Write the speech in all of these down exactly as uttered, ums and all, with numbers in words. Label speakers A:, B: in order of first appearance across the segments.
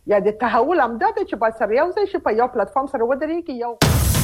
A: یا د تحول امداد چې باید سره یو ځای شي په یو پلیټفارم سره ودرېږي. یو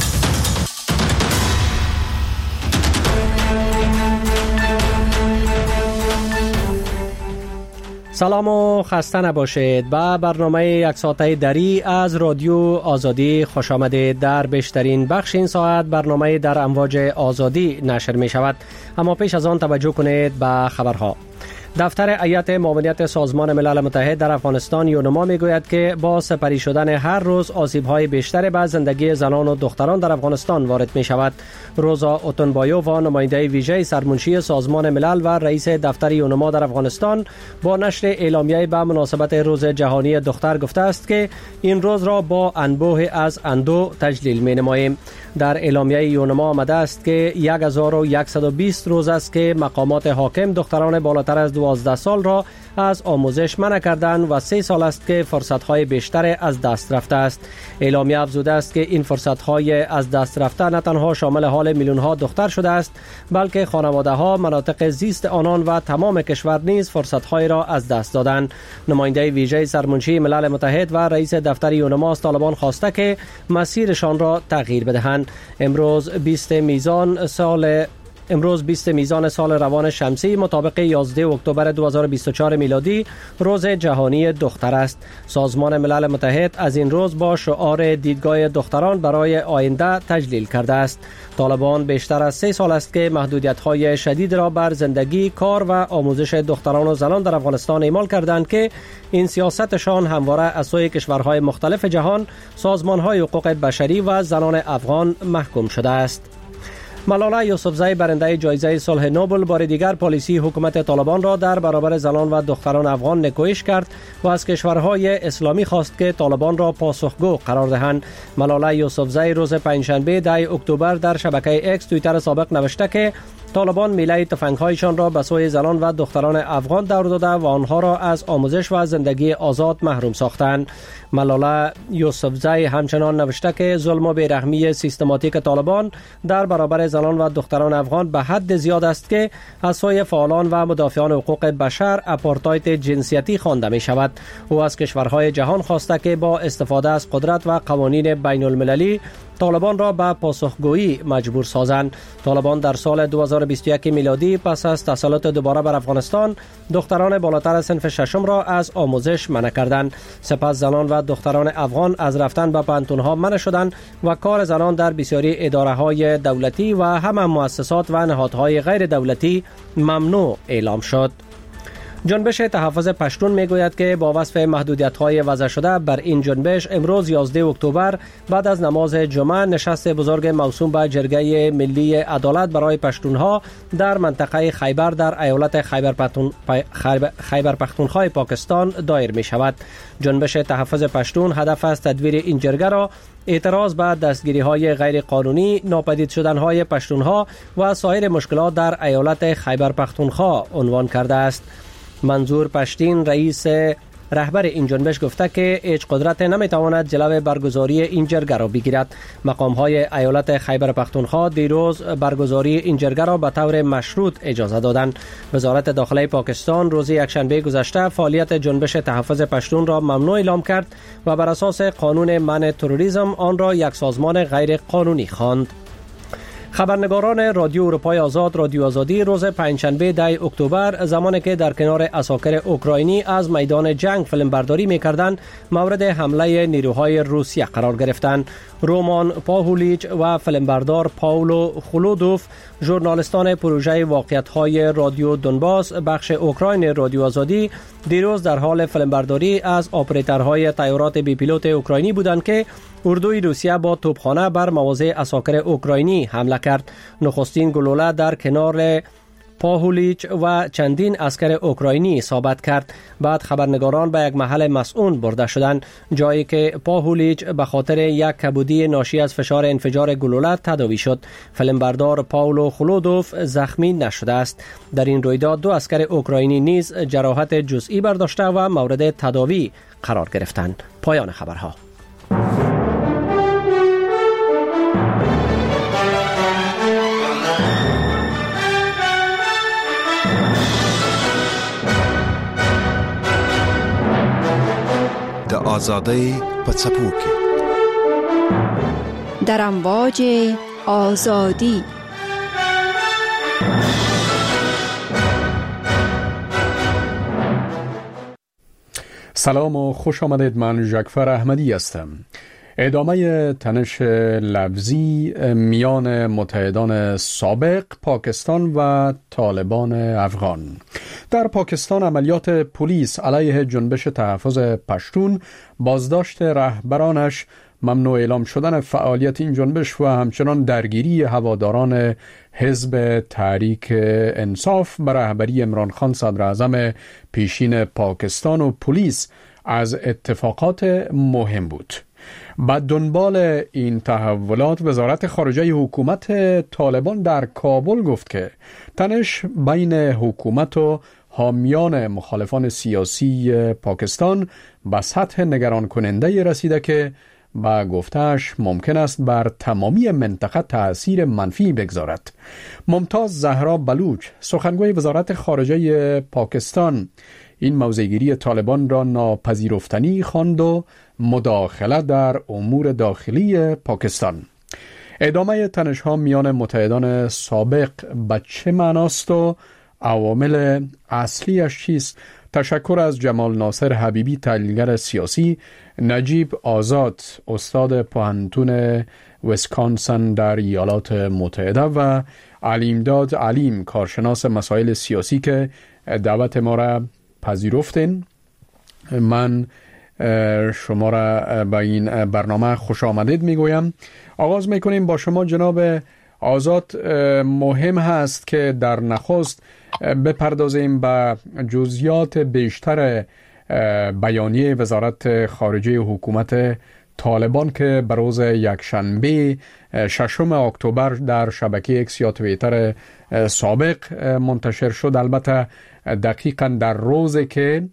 B: سلام و خسته نباشید. به برنامه یک ساعته دری از رادیو آزادی خوش آمدید. در بیشترین بخش این ساعت برنامه در امواج آزادی نشر می شود. اما پیش از آن توجه کنید به خبرها. دفتر هیئت معاونیت سازمان ملل متحد در افغانستان یونما میگوید که با سپری شدن هر روز آسیب‌های بیشتر به زندگی زنان و دختران در افغانستان وارد می شود. روزا اوتونبایووا نماینده ویژه سرمنشی سازمان ملل و رئیس دفتر یونما در افغانستان با نشر اعلامیه به مناسبت روز جهانی دختر گفته است که این روز را با انبوه از اندوه تجلیل می نماییم. در اعلامیه یونما آمده است که هزار و صد و بیست روز است که مقامات حاکم دختران بالاتر از دوازده سال را از آموزش منع کردند و سه سال است که فرصت‌های بیشتر از دست رفته است. اعلامیه افزوده است که این فرصت‌های از دست رفته نه تنها شامل حال میلیون‌ها دختر شده است، بلکه خانواده‌ها، مناطق زیست آنان و تمام کشور نیز فرصت‌های را از دست دادند. نماینده ویژه سرمنشی ملل متحد و رئیس دفتر یونما از طالبان خواسته که مسیرشان را تغییر بدهند. امروز بیست میزان سال امروز بیست میزان سال روان شمسی مطابق یازده اکتبر دو هزار و بیست و چهار میلادی روز جهانی دختر است. سازمان ملل متحد از این روز با شعار دیدگاه دختران برای آینده تجلیل کرده است. طالبان بیشتر از سه سال است که محدودیت‌های شدید را بر زندگی، کار و آموزش دختران و زنان در افغانستان اعمال کردند که این سیاستشان همواره از سوی کشورهای مختلف جهان، سازمان‌های حقوق بشری و زنان افغان محکوم شده است. ملاله یوسفزی برنده جایزه صلح نوبل بار دیگر پالیسی حکومت طالبان را در برابر زنان و دختران افغان نکوهش کرد و از کشورهای اسلامی خواست که طالبان را پاسخگو قرار دهند. ملاله یوسفزی روز پنجشنبه ده اکتبر در شبکه اکس توییتر سابق نوشته که طالبان میله تفنگ‌هایشان را به سوی زنان و دختران افغان دور داده و آنها را از آموزش و زندگی آزاد محروم ساختند. ملاله یوسفزی همچنان نوشته که ظلم و بیرحمی سیستماتیک طالبان در برابر زنان و دختران افغان به حد زیاد است که از سوی فعالان و مدافعان حقوق بشر آپارتاید جنسیتی خوانده می شود. او از کشورهای جهان خواسته که با استفاده از قدرت و قوانین بین المللی طالبان را به پاسخگویی مجبور سازند. طالبان در سال دو هزار و بیست و یک میلادی پس از تسلط دوباره بر افغانستان دختران بالاتر از صنف ششم را از آموزش منع کردند. سپس زنان و دختران افغان از رفتن به پانتون‌ها منع شدند و کار زنان در بسیاری اداره‌های دولتی و هم مؤسسات و نهادهای غیر دولتی ممنوع اعلام شد. جنبش تحفظ پشتون میگوید که با وصف محدودیت‌های وضع شده بر این جنبش امروز یازده اکتبر بعد از نماز جمعه نشست بزرگ موسوم به جرگه ملی عدالت برای پشتونها در منطقه خیبر در ایالت خیبر پختون خیبر پختونخوا پاکستان دایر می شود. جنبش تحفظ پشتون هدف از تدویر این جرگه را اعتراض به دستگیری‌های غیر قانونی، ناپدید شدن‌های پشتونها و سایر مشکلات در ایالت خیبر پختونخوا عنوان کرده است. منظور پشتین رئیس رهبر این جنبش گفته که هیچ قدرت نمیتواند جلوی برگزاری این جرگه را بگیرد. مقام‌های ایالت خیبر پختونخوا دیروز برگزاری این جرگه را به طور مشروط اجازه دادند. وزارت داخلی پاکستان روز یکشنبه گذشته فعالیت جنبش تحفظ پشتون را ممنوع اعلام کرد و بر اساس قانون منع تروریسم آن را یک سازمان غیر قانونی خواند. خبرنگاران رادیو اروپای آزاد رادیو آزادی روز پنجشنبه ده اکتبر زمانی که در کنار عساکر اوکراینی از میدان جنگ فیلمبرداری می‌کردند مورد حمله نیروهای روسیه قرار گرفتند. رومان پاهولیچ و فیلمبردار پاولو خلودوف ژورنالیستان پروژه واقعیت‌های رادیو دونباس بخش اوکراین رادیو آزادی دیروز در حال فیلمبرداری از اپراتورهای طیارات بی پیلوت اوکراینی بودند که اردوی روسیه با توپخانه بر مواضع عساکر اوکراینی حمله کرد. نخستین گلوله در کنار پاهولیچ و چندین عسکر اوکراینی اصابت کرد. بعد خبرنگاران به یک محل مسئول برده شدند، جایی که پاهولیچ به خاطر یک کبودی ناشی از فشار انفجار گلوله تداوی شد. فیلمبردار پاولو خلودوف زخمی نشده است. در این رویداد دو عسکر اوکراینی نیز جراحت جزئی برداشته و مورد تداوی قرار گرفتند. پایان خبرها.
C: د آزادی پڅپوکي
D: در امواج آزادی.
E: سلام و خوش آمدید. من ژاکفر احمدی هستم. ادامه تنش لفظی میان متحدان سابق پاکستان و طالبان افغان. در پاکستان عملیات پلیس علیه جنبش تحفظ پشتون، بازداشت رهبرانش، ممنوع اعلام شدن فعالیت این جنبش و همچنان درگیری هواداران حزب تحریک انصاف به رهبری عمران خان صدراعظم پیشین پاکستان و پلیس از اتفاقات مهم بود. بعد دنبال این تحولات وزارت خارجه حکومت طالبان در کابل گفت که تنش بین حکومت و حامیان مخالفان سیاسی پاکستان به سطح نگران کننده رسیده که با گفتهش ممکن است بر تمامی منطقه تأثیر منفی بگذارد. ممتاز زهرا بلوچ، سخنگوی وزارت خارجه پاکستان، این موضع‌گیری طالبان را ناپذیرفتنی خواند و مداخله در امور داخلی پاکستان. ادامه تنش‌ها میان متحدان سابق به چه معناست و عوامل اصلیش چیست؟ تشکر از جمال ناصر حبیبی، تحلیلگر سیاسی، نجیب آزاد، استاد پوهنتون ویسکانسن در ایالات متحده و علیمداد علیم، کارشناس مسائل سیاسی که دعوت ما را پذیرفتین. من شما را به این برنامه خوش آمدید میگویم. آغاز میکنیم با شما جناب آزاد. مهم هست که در نخست بپردازیم به جزئیات بیشتر بیانیه وزارت خارجه حکومت طالبان که به روز یکشنبه ششم اکتبر در شبکه ایکس یا توییتر سابق منتشر شد. البته دقیقاً در روزی که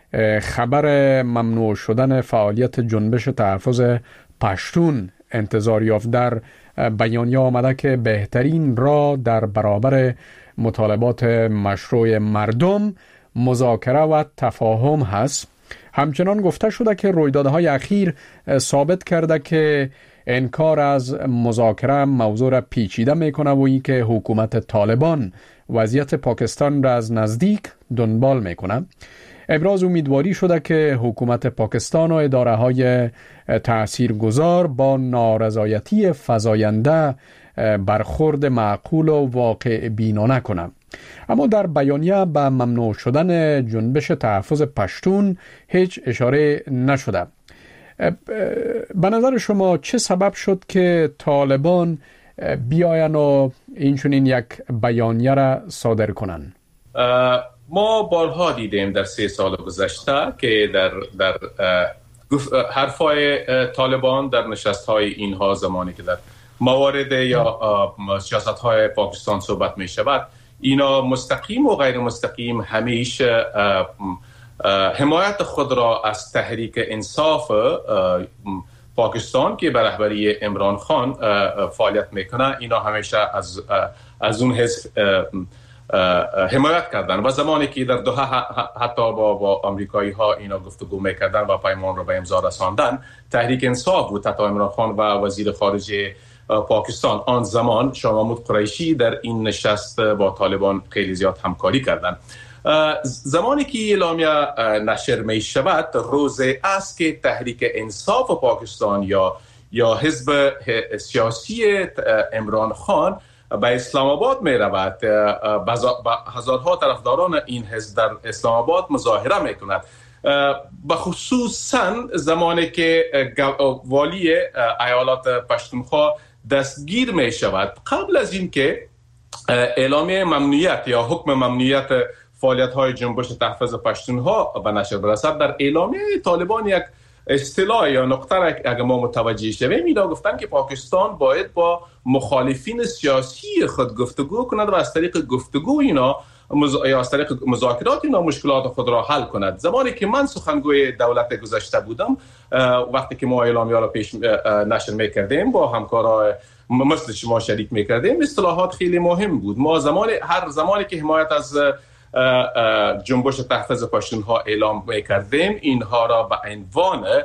E: خبر ممنوع شدن فعالیت جنبش تحفظ پشتون انتظار یافت. در بیانیه آمده که بهترین راه در برابر مطالبات مشروع مردم مذاکره و تفاهم هست. همچنان گفته شده که رویدادهای اخیر ثابت کرده که انکار از مذاکره موضوع را پیچیده میکنه و این که حکومت طالبان وضعیت پاکستان را از نزدیک دنبال میکنه. ابراز امیدواری شده که حکومت پاکستان و اداره های تاثیرگذار با نارضایتی فزاینده برخورد معقول و واقع بینانه کنند. اما در بیانیه به ممنوع شدن جنبش تحفظ پشتون هیچ اشاره نشده. به نظر شما چه سبب شد که طالبان بیاین و اینچنین یک بیانیه را صادر کنند؟
F: ما بارها دیدیم در سه سال گذشته که در در حرفای طالبان در نشست‌های اینها، زمانی که در موارد یا سیاست‌های پاکستان صحبت می شود، اینا مستقیم و غیر مستقیم همیشه حمایت خود را از تحریک انصاف پاکستان که به رهبری عمران خان فعالیت میکنه، اینا همیشه از از اون حزب حمایت کردن و زمانی که در دوحه حتی با با آمریکایی ها اینا گفتگو میکردن و پیمان را به امضا رساندن، تحریک انصاف بود. حتی عمران خان و وزیر خارجه پاکستان آن زمان شاه محمود قریشی در این نشست با طالبان خیلی زیاد همکاری کردند. زمانی که اعلامیه نشر می شود، روزی است که تحریک انصاف پاکستان یا یا حزب سیاسی عمران خان به اسلام آباد می رود. هزارها طرفداران این حزب در اسلام آباد مظاهره می کند. به خصوصا زمانی که والی ایالات پشتونخوا دستگیر می شود. قبل از این که اعلامیه ممنوعیت یا حکم ممنوعیت فعالیت های جنبش تحفظ پشتونها به نشر برسد، در اعلامیه طالبان یک اصطلاح یا نقطه را اگر ما متوجه شویم، اینا گفتن که پاکستان باید با مخالفین سیاسی خود گفتگو کند و از طریق گفتگو اینا مز... یا از طریق مذاکرات اینا مشکلات خود را حل کند. زمانی که من سخنگوی دولت گذشته بودم، وقتی که ما اعلامیه را پیش نشر میکردیم با همکارای مثل شما شریک میکردیم، اصطلاحات خیلی مهم بود. ما زمانی هر زمانی که حمایت از جنبش تحفظ پشتونها اعلام میکردیم، اینها را به عنوان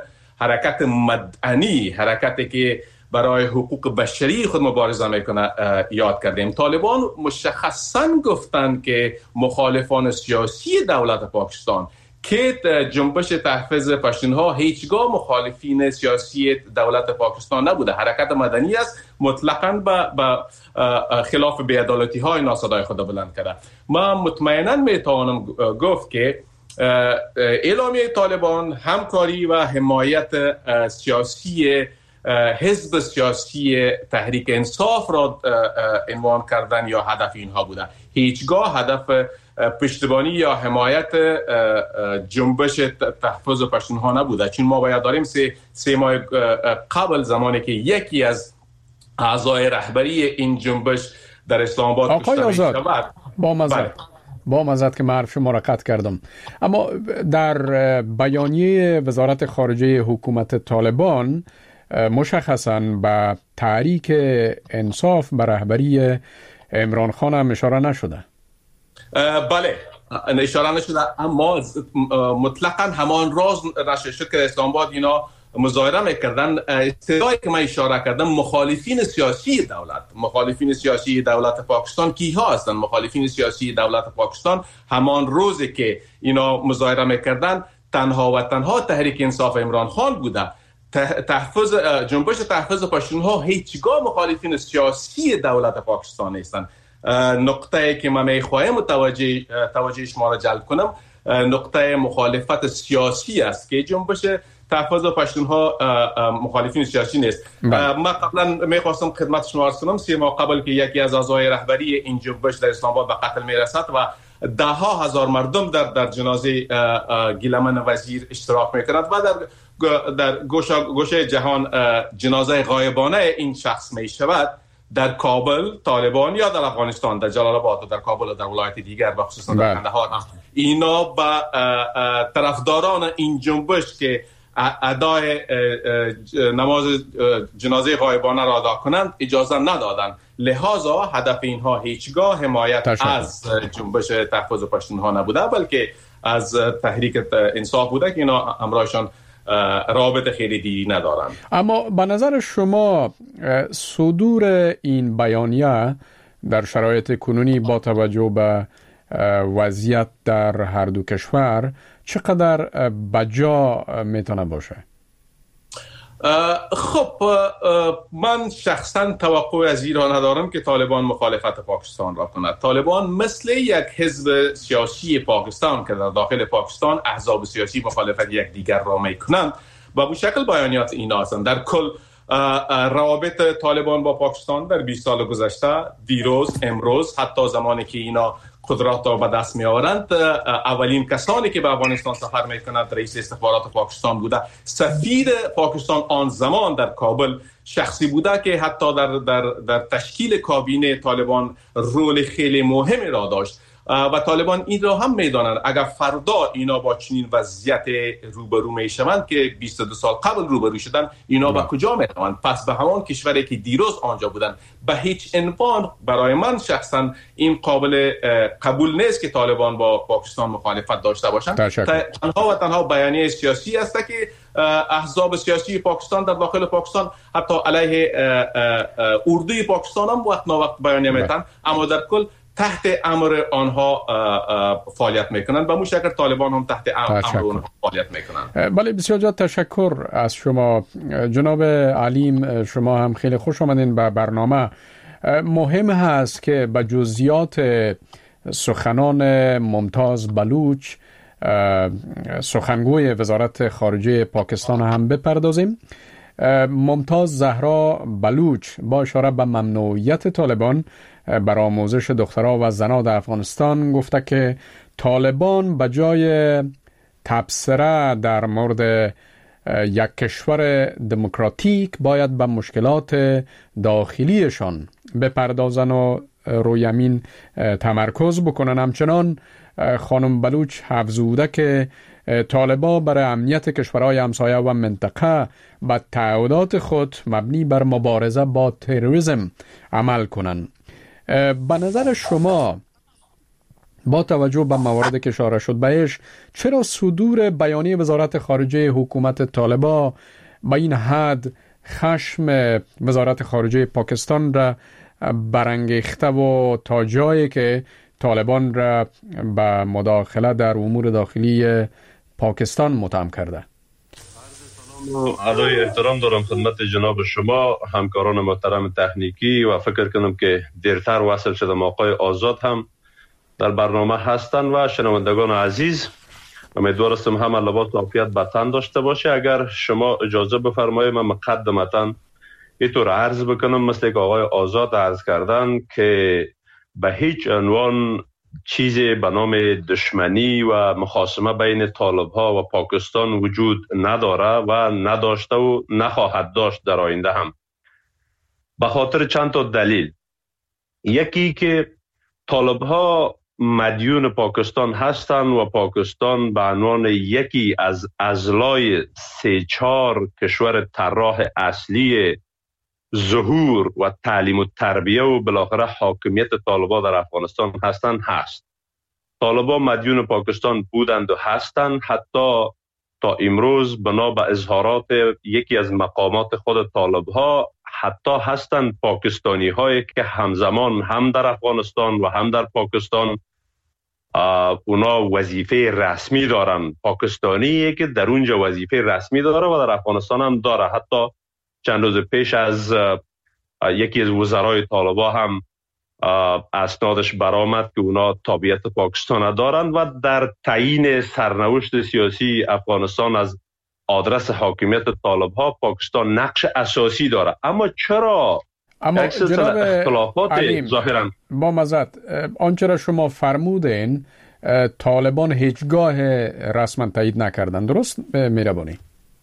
F: حرکت مدنی، حرکتی که برای حقوق بشری خود مبارزه میکنه یاد کردیم. طالبان مشخصاً گفتن که مخالفان سیاسی دولت پاکستان که جنبش تحفظ پشتونها هیچگاه مخالفین سیاسی دولت پاکستان نبوده، حرکت مدنی است، مطلقاً به خلاف بی‌عدالتی های ناسزای خود بلند کرده. من مطمئناً میتوانم گفت که اعلامیه طالبان همکاری و حمایت سیاسی حزب سیاسی تحریک انصاف را عنوان کردن یا هدف اینها بوده. هیچگاه هدف پشتیبانی یا حمایت جنبش تحفظ پشتونها نبوده. چون ما باید داریم سه, سه ماه قبل، زمانی که یکی از اعضای رهبری این جنبش در اسلام آباد
E: کشته شد، با مزد با مزد که معرف شما را قطع کردم، اما در بیانیه وزارت خارجه حکومت طالبان مشخصاً به تحریک انصاف به رهبری عمران خان هم اشاره نشده.
F: بله اشاره نشده، اما مطلقاً همان راز نشر شد که اسلام آباد اینا مظاهره میکردن. اصطلاحی که من اشاره کردم مخالفین سیاسی دولت، مخالفین سیاسی دولت پاکستان کیها هستند؟ مخالفین سیاسی دولت پاکستان همان روزی که اینا مظاهره میکردن تنها و تنها تحریک انصاف عمران خان بوده. تحفظ جنبش تحفظ پشتونها هیچگاه مخالفین سیاسی دولت پاکستان نیستند. نقطه‌ای که من می‌خواهم متوجه توجه شما را جلب کنم نقطه مخالفت سیاسی است که جنبش تحفظ پشتونها مخالفین سیاسی نیست. من قبلا می‌خواستم خدمت شما عرض کنم سه ماه قبل که یکی از اعضای رهبری این جنبش در اسلام آباد به قتل میرسد و ده ها هزار مردم در در جنازه گیلمن وزیر اشتراک میکنند و در در گوشه گوشه جهان جنازه غایبانه این شخص می شود، در کابل طالبان یا در افغانستان در جلال آباد و در کابل و در ولایت دیگر و خصوصا در قندهار اینا با طرفداران این جنبش که ادای نماز جنازه غایبانه را ادا کنند اجازه ندادند. لذا هدف اینها هیچگاه حمایت از جنبش تحفظ پشتونها نبوده، بلکه از تحریک انصاف بوده که اینا امرایشان رابط خیلی دیری ندارن.
E: اما به نظر شما صدور این بیانیه در شرایط کنونی با توجه به وضعیت در هر دو کشور چقدر بجا میتونه باشه؟
F: خب من شخصا توقع از ایران ندارم که طالبان مخالفت پاکستان را کند. طالبان مثل یک حزب سیاسی پاکستان که در داخل پاکستان احزاب سیاسی مخالفت یک دیگر را میکنند و به شکل بیانیات اینا هستند. در کل روابط طالبان با پاکستان در بیست سال گذشته، دیروز، امروز، حتی زمانی که اینا قدرت را به دست می آورند، اولین کسانی که به افغانستان سفر می کنند رئیس استخبارات پاکستان بوده. سفیر پاکستان آن زمان در کابل شخصی بوده که حتی در, در, در تشکیل کابینه طالبان رول خیلی مهمی را داشت و طالبان این را هم میدانند اگر فردا اینا با چنین وضعیت روبرو میشوند که بیست و دو سال قبل روبرو شدن، اینا به کجا میروند؟ پس به همان کشوری که دیروز آنجا بودند. به هیچ عنوان برای من شخصا این قابل قبول نیست که طالبان با پاکستان مخالفت داشته باشند. تنها و تنها بیانیه سیاسی است که احزاب سیاسی پاکستان در داخل پاکستان حتی علیه اردوی پاکستان هم وقت نوقت بیانیه میتن، اما در کل تحت امر آنها فعالیت میکنند. به مشکل طالبان هم تحت امر آنها فعالیت میکنند.
E: بله، بسیار زیاد تشکر از شما جناب علیم. شما هم خیلی خوش آمدین به برنامه. مهم هست که به جزئیات سخنان ممتاز بلوچ سخنگوی وزارت خارجه پاکستان هم بپردازیم. ممتاز زهرا بلوچ با اشاره به ممنوعیت طالبان بر آموزش دخترها و زنها در افغانستان گفته که طالبان به جای تبصره در مورد یک کشور دموکراتیک باید به مشکلات داخلیشان بپردازن و روی همین تمرکز بکنن. همچنان خانم بلوچ افزوده که طالبان برای امنیت کشورهای همسایه و منطقه به تعهدات خود مبنی بر مبارزه با تروریسم عمل کنند. به نظر شما با توجه به مواردی که اشاره شد بهش، چرا صدور بیانیه وزارت خارجه حکومت طالبان به این حد خشم وزارت خارجه پاکستان را برانگیخته و تا جایی که طالبان را به مداخله در امور داخلی پاکستان متهم کرده؟
G: ادای احترام دارم خدمت جناب شما، همکاران محترم تکنیکی، و فکر کنم که دیرتر وصل شدم آقای آزاد هم در برنامه هستند و شنوندگان عزیز. امیدوارم همه لباس عافیت به تن داشته باشه. اگر شما اجازه بفرمایید من مقدمتاً اینطور عرض بکنم مثل که آقای آزاد عرض کردن که به هیچ عنوان چیزی به نام دشمنی و مخاصمه بین طالب ها و پاکستان وجود نداره و نداشته و نخواهد داشت در آینده هم، به خاطر چند تا دلیل. یکی که طالب ها مدیون پاکستان هستند و پاکستان به عنوان یکی از اضلاع سه چهار کشور طراح اصلی ظهور و تعلیم و تربیه و بالاخره حاکمیت طالبان در افغانستان هستند هست. طالبان مدیون پاکستان بودند و هستند، حتی تا امروز بنا به اظهارات یکی از مقامات خود طالبها حتی هستند پاکستانی هایی که همزمان هم در افغانستان و هم در پاکستان اونا وظیفه رسمی دارن. پاکستانی که در اونجا وظیفه رسمی داره و در افغانستان هم داره. حتی چند روز پیش از یکی از وزرای طالبان هم اسنادش برآمد که اونا تابعیت پاکستان دارن و در تعیین سرنوشت سیاسی افغانستان از آدرس حاکمیت طالب ها پاکستان نقش اساسی داره. اما چرا
E: اما جناب
G: اختلافات ظاهرا
E: با مزد آنچه را شما فرمودین طالبان هیچگاه رسما تایید نکردن، درست میربانی؟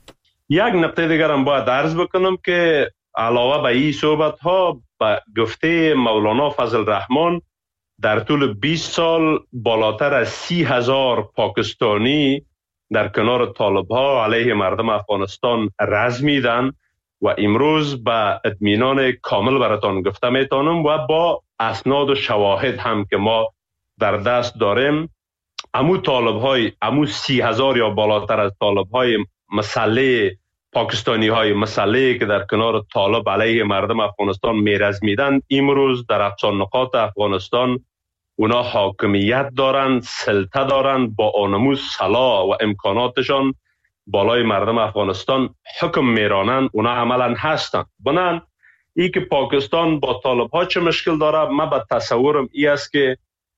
G: یک نکته دیگر هم باید عرض بکنم که علاوه به این صحبت ها به گفته مولانا فضل الرحمن در طول بیست سال بالاتر از سی هزار پاکستانی در کنار طالب ها علیه مردم افغانستان رزمیدن و امروز به اطمینان کامل براتان گفته میتونم و با اسناد و شواهد هم که ما در دست داریم، امو طالب های امو سی هزار یا بالاتر از طالب های مسئله پاکستانی های مسئله که در کنار طالب علیه مردم افغانستان میرزمیدن، امروز در اقصا نقاط افغانستان اونا حاکمیت دارن، سلطه دارن، با آنمو صلاح و امکاناتشان بالای مردم افغانستان حکم میرانن، اونا عملا هستن. بنان ای که پاکستان با طالب ها چه مشکل داره، من به تصورم ای است که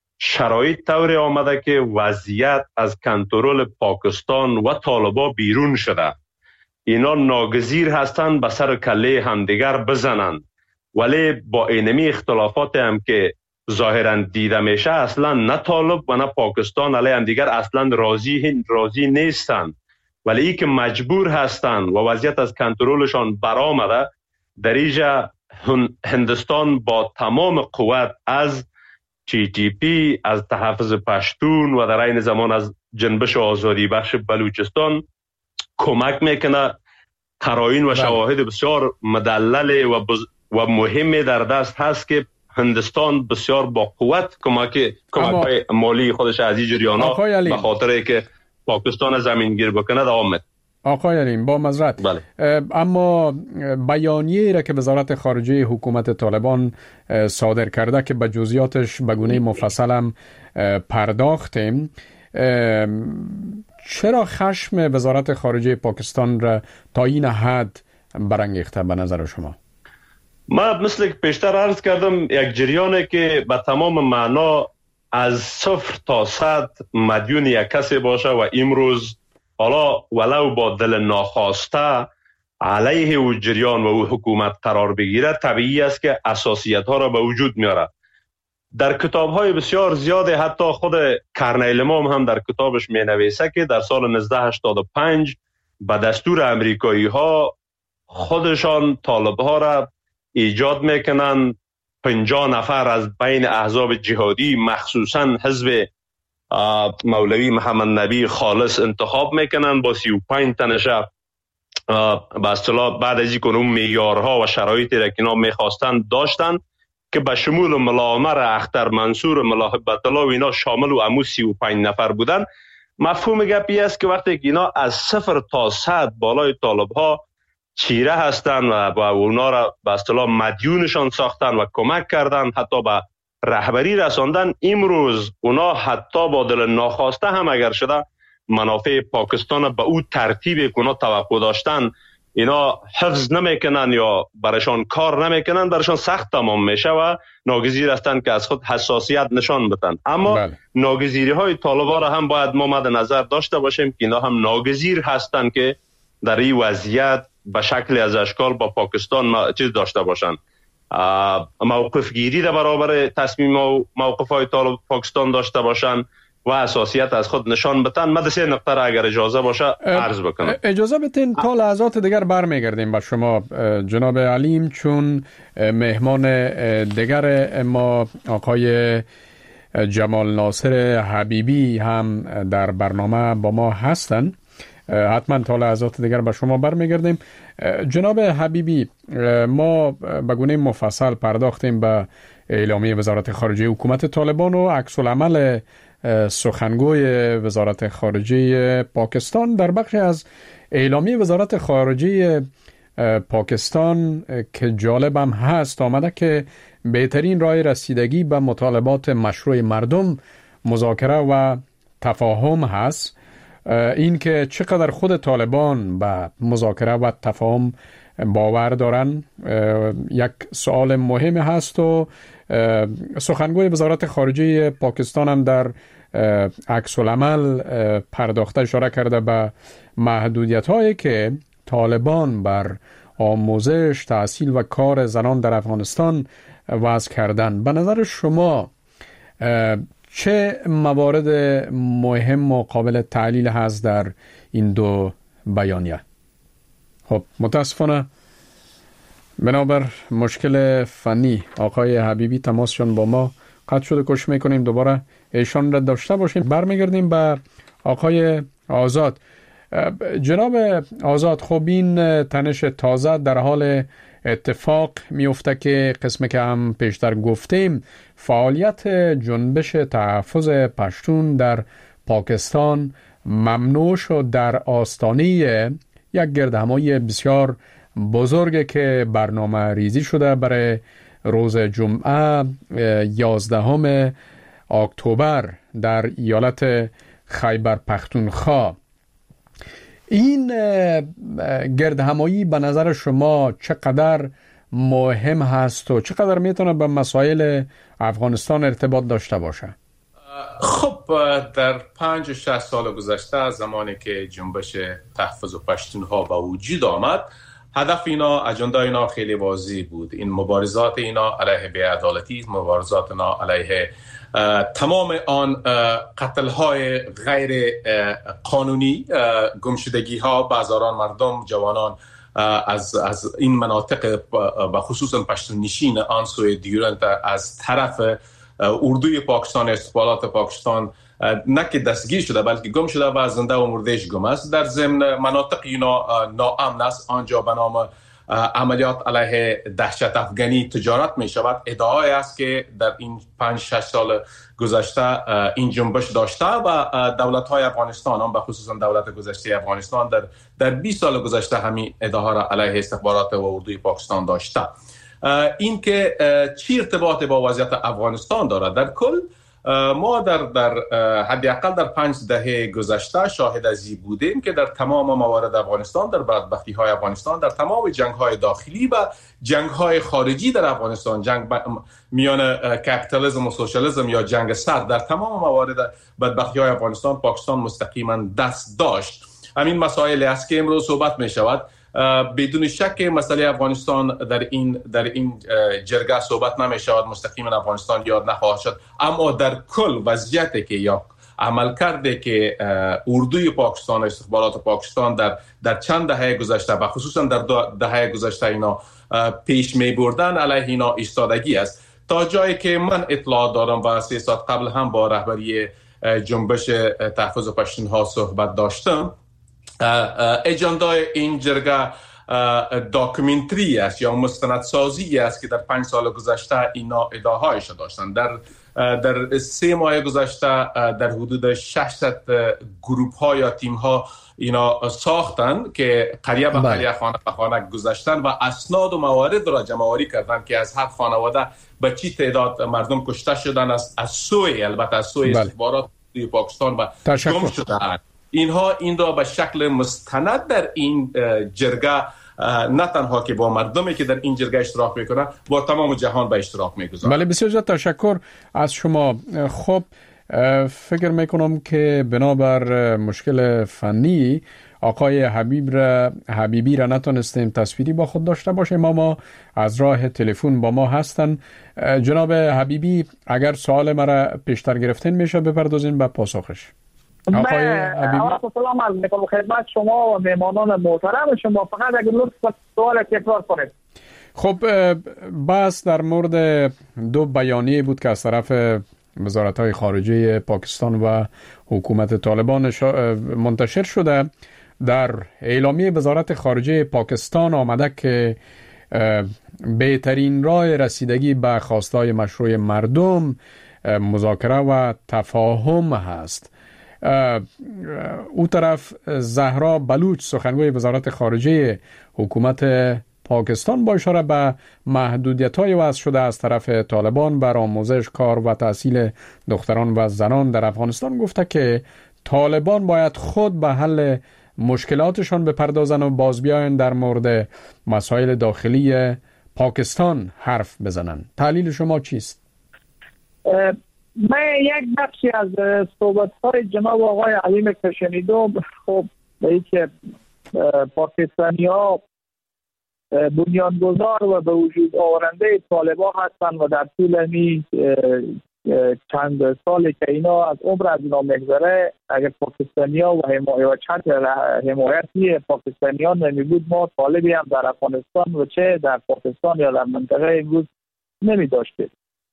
G: شرایط طوری آمده که وضعیت از کنترل پاکستان و طالبا بیرون شده. اینا ناگزیر هستند به سر کله همدیگر بزنند، ولی با اینمی اختلافات هم که ظاهرا دیده میشه اصلا نه طالب و نه پاکستان علیه همدیگر اصلا راضی راضی نیستند، ولی ای که مجبور هستند و وضعیت از کنترلشان برآمده. در اینجا هندستان با تمام قوت از تی تی پی، از تحفظ پشتون و در این زمان از جنبش آزادی بخش بلوچستان کمک میکنه. قرائن و شواهد بسیار مدلل و, بز... و مهمی در دست هست که هندستان بسیار با قوت کمک کمک مالی خودش از این جریانا به خاطر که پاکستان زمین گیر بکنه دوام میده.
E: آقای علیم با معذرت،
G: بله.
E: اما بیانیه را که وزارت خارجه حکومت طالبان صادر کرده که به جزئیاتش به گونه مفصل هم پرداختیم، چرا خشم وزارت خارجه پاکستان را تا این حد برانگیخته به نظر شما؟
G: من مثل که پیشتر عرض کردم یک جریانه که به تمام معنا از صفر تا صد مدیون یک کسی باشه و امروز حالا ولو با دل ناخواسته علیه او جریان و او حکومت قرار بگیره، طبیعی است که اساسیت ها را به وجود میاره. در کتاب های بسیار زیاده، حتی خود کرنیل امام هم در کتابش می نویسه که در سال نوزده هشتاد و پنج به دستور امریکایی ها خودشان طالب ها را ایجاد میکنن، پنجاه نفر از بین احزاب جهادی مخصوصا حزب مولوی محمد نبی خالص انتخاب میکنن، با سی و پنج تنشه به اصطلاح بعد از اینکه اون معیارها و شرایطی را که اینا میخواستن داشتن، که به شمول ملا عمر اختر منصور ملا هبت الله و اینا شامل و امو سی و پنج نفر بودن. مفهوم گپی است که وقتی که اینا از صفر تا صد بالای طالب ها چیره هستند و با اونا را به اصطلاح مدیونشان ساختن و کمک کردن، حتی به رهبری رساندن، امروز اونا حتی با دل ناخواسته هم اگر شده منافع پاکستان به او ترتیبی که اونا توقع داشتن اینا حفظ نمیکنن یا برشان کار نمیکنن، برشان سخت تمام میشه و ناگزیر هستند که از خود حساسیت نشان بدن. اما بله. ناگزیری های طالبان را هم باید ما مد نظر داشته باشیم که اینا هم ناگزیر هستند که در این وضعیت به شکل از اشکال با پاکستان چیز داشته باشند، موقف گیری در برابر تصمیم و موقف های طالب پاکستان داشته باشند و اساسیت از خود نشان بدن. من سه نقطه را اگر اجازه باشه عرض بکنم.
E: اجازه بدین تا لحظات دیگر برمیگردیم با شما جناب علیم، چون مهمان دیگر ما آقای جمال ناصر حبیبی هم در برنامه با ما هستند. حتما تا لحظات دیگر با شما برمیگردیم. جناب حبیبی، ما به گونه مفصل پرداختیم به اعلامیه وزارت خارجه حکومت طالبان و عکس العمل سخنگوی وزارت خارجه پاکستان. در بخش از اعلامیه وزارت خارجه پاکستان که جالبم هست آمده که بهترین راه رسیدگی به مطالبات مشروع مردم مذاکره و تفاهم هست. این که چقدر خود طالبان به مذاکره و تفاهم باور دارن یک سوال مهم هست و سخنگوی وزارت خارجه پاکستان هم در عکس العمل پرداخته اشاره کرده به محدودیت هایی که طالبان بر آموزش، تحصیل و کار زنان در افغانستان وضع کردن. به نظر شما چه موارد مهم و قابل تحلیل هست در این دو بیانیه؟ خب متاسفانه بنابر مشکل فنی آقای حبیبی تماسشون با ما قطع شده. کوشش میکنیم دوباره ایشان را داشته باشیم. برمیگردیم به آقای آزاد. جناب آزاد، خب این تنش تازه در حال اتفاق میفته که قسمه که هم پیشتر گفتیم فعالیت جنبش تحفظ پشتون در پاکستان ممنوع شد در آستانه یک گردهمایی بسیار بزرگ که برنامه ریزی شده برای روز جمعه یازدهم اکتبر در ایالت خیبر پختونخوا. این گردهمایی به نظر شما چقدر مهم هست و چقدر میتونه به مسائل افغانستان ارتباط داشته باشه؟
F: خب در پنج و شش سال گذشته زمانی که جنبش تحفظ پشتونها به وجود آمد، هدف اینا، اجندا اینا خیلی واضح بود. این مبارزات اینا علیه بی‌عدالتی، مبارزات اینا علیه تمام آن قتل های غیر قانونی، گمشدگی ها، بازاران مردم، جوانان از از این مناطق و خصوصا پشتون نشین آن سوی دیورند از طرف اردوی پاکستان، استخبارات پاکستان نه که دستگیر شده بلکه گم شده و زنده و مردهش گم است. در ضمن مناطق اینا ناامن است، آنجا به نام عملیات علیه دهشت افغانی تجارت می شود. ادعای است که در این پنج شش سال گذشته این جنبش داشته و دولت های افغانستان هم به خصوصا دولت گذشته افغانستان در در بیست سال گذشته همین ادعا را علیه استخبارات و اردوی پاکستان داشته. این که چی ارتباط با وضعیت افغانستان دارد؟ در کل ما در در حداقل در پنج دهه گذشته شاهد از این بودیم که در تمام موارد افغانستان، در بدبختی های افغانستان، در تمام جنگ های داخلی و جنگ های خارجی در افغانستان، جنگ میان کپیتالیسم و سوشالیسم یا جنگ سرد، در تمام موارد بدبختی های افغانستان پاکستان مستقیما دست داشت. همین مسائلی است که امروز صحبت می شود. بدون شک مسئله افغانستان در این در این جرگه صحبت نمی شود، مستقیما افغانستان یاد نخواهد شد، اما در کل وضعیتی که یا عمل کرده که اردوی پاکستان، استخبارات پاکستان در در چند دهه گذشته و خصوصا در دهه گذشته اینا پیش می بردن علیه اینا ایستادگی است. تا جایی که من اطلاع دارم و سه ساعت قبل هم با رهبری جنبش تحفظ پشتونها صحبت داشتم، اجندای این جرگه داکومنتری است یا مستندسازی است که در پنج سال گذشته اینا ادعاهایش داشتن. در در سه ماه گذشته در حدود ششصد گروپ ها یا تیم ها اینا ساختن که قریه به قریه، خانه به خانه گذشتن و اسناد و موارد را جمع آوری کردن که از هر خانواده به چی تعداد مردم کشته شدن است از سوی البته از سوی استخبارات پاکستان و گم شدن. اینها این را به شکل مستند در این جرگه نه تنها که با مردمی که در این جرگه اشتراک میکنن، با تمام جهان به اشتراک میگذارن.
E: بله، بسیار زیاد تشکر از شما. خب فکر میکنم که بنابر مشکل فنی آقای حبیب را حبیبی را نتونستیم تصویری با خود داشته باشیم، اما از راه تلفن با ما هستن. جناب حبیبی، اگر سوال مرا پیشتر گرفتین میشه بپردازین به پاسخش.
H: آقای حبیبی، سلام عرض میکنم خدمت شما و مهمانان محترم شما. فقط اگر لطف سوال تکرار کنید.
E: خب بس در مورد دو بیانیه بود که از طرف وزارت‌های خارجه پاکستان و حکومت طالبان منتشر شده. در اعلامیه وزارت خارجه پاکستان آمده که بهترین راه رسیدگی به خواستهای مشروع مردم مذاکره و تفاهم هست. او طرف زهرا بلوچ، سخنگوی وزارت خارجه حکومت پاکستان، با اشاره به محدودیت‌های وضع شده از طرف طالبان بر آموزش، کار و تحصیل دختران و زنان در افغانستان گفته که طالبان باید خود به حل مشکلاتشان بپردازن و باز بیاین در مورد مسائل داخلی پاکستان حرف بزنن. تحلیل شما چیست؟
H: من یک بخشی از صحبت‌های جناب آقای علیم که شنیدم، خب به اینکه پاکستانی‌ها بنیانگذار و به وجود آورنده طالبان هستند و در طول این چند سالی که اینا از عمر از اینا میگذره، اگر پاکستانی‌ها و حمایت و چند حمایتی پاکستانیان نمی بود، ما طالبی هم در افغانستان و چه در پاکستان یا در منطقه امروز نمی داشتیم.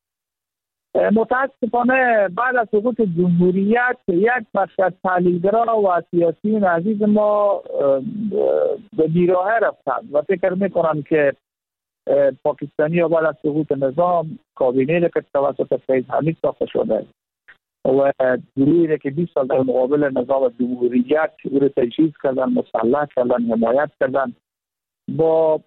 H: متاسفانه بعد از سقوط جمهوریت یک بخش از تحلیلگرا و سیاسیون عزیز ما به بیراهه رفتند و فکر میکنم که پاکستانی ها بعد از سقوط نظام کابینه که توسط فیض حمید ساخته شده و گروهی که بیست سال در مقابل نظام جمهوریت او را تجهیز کردن، مسلح کردن، حمایت کردن، با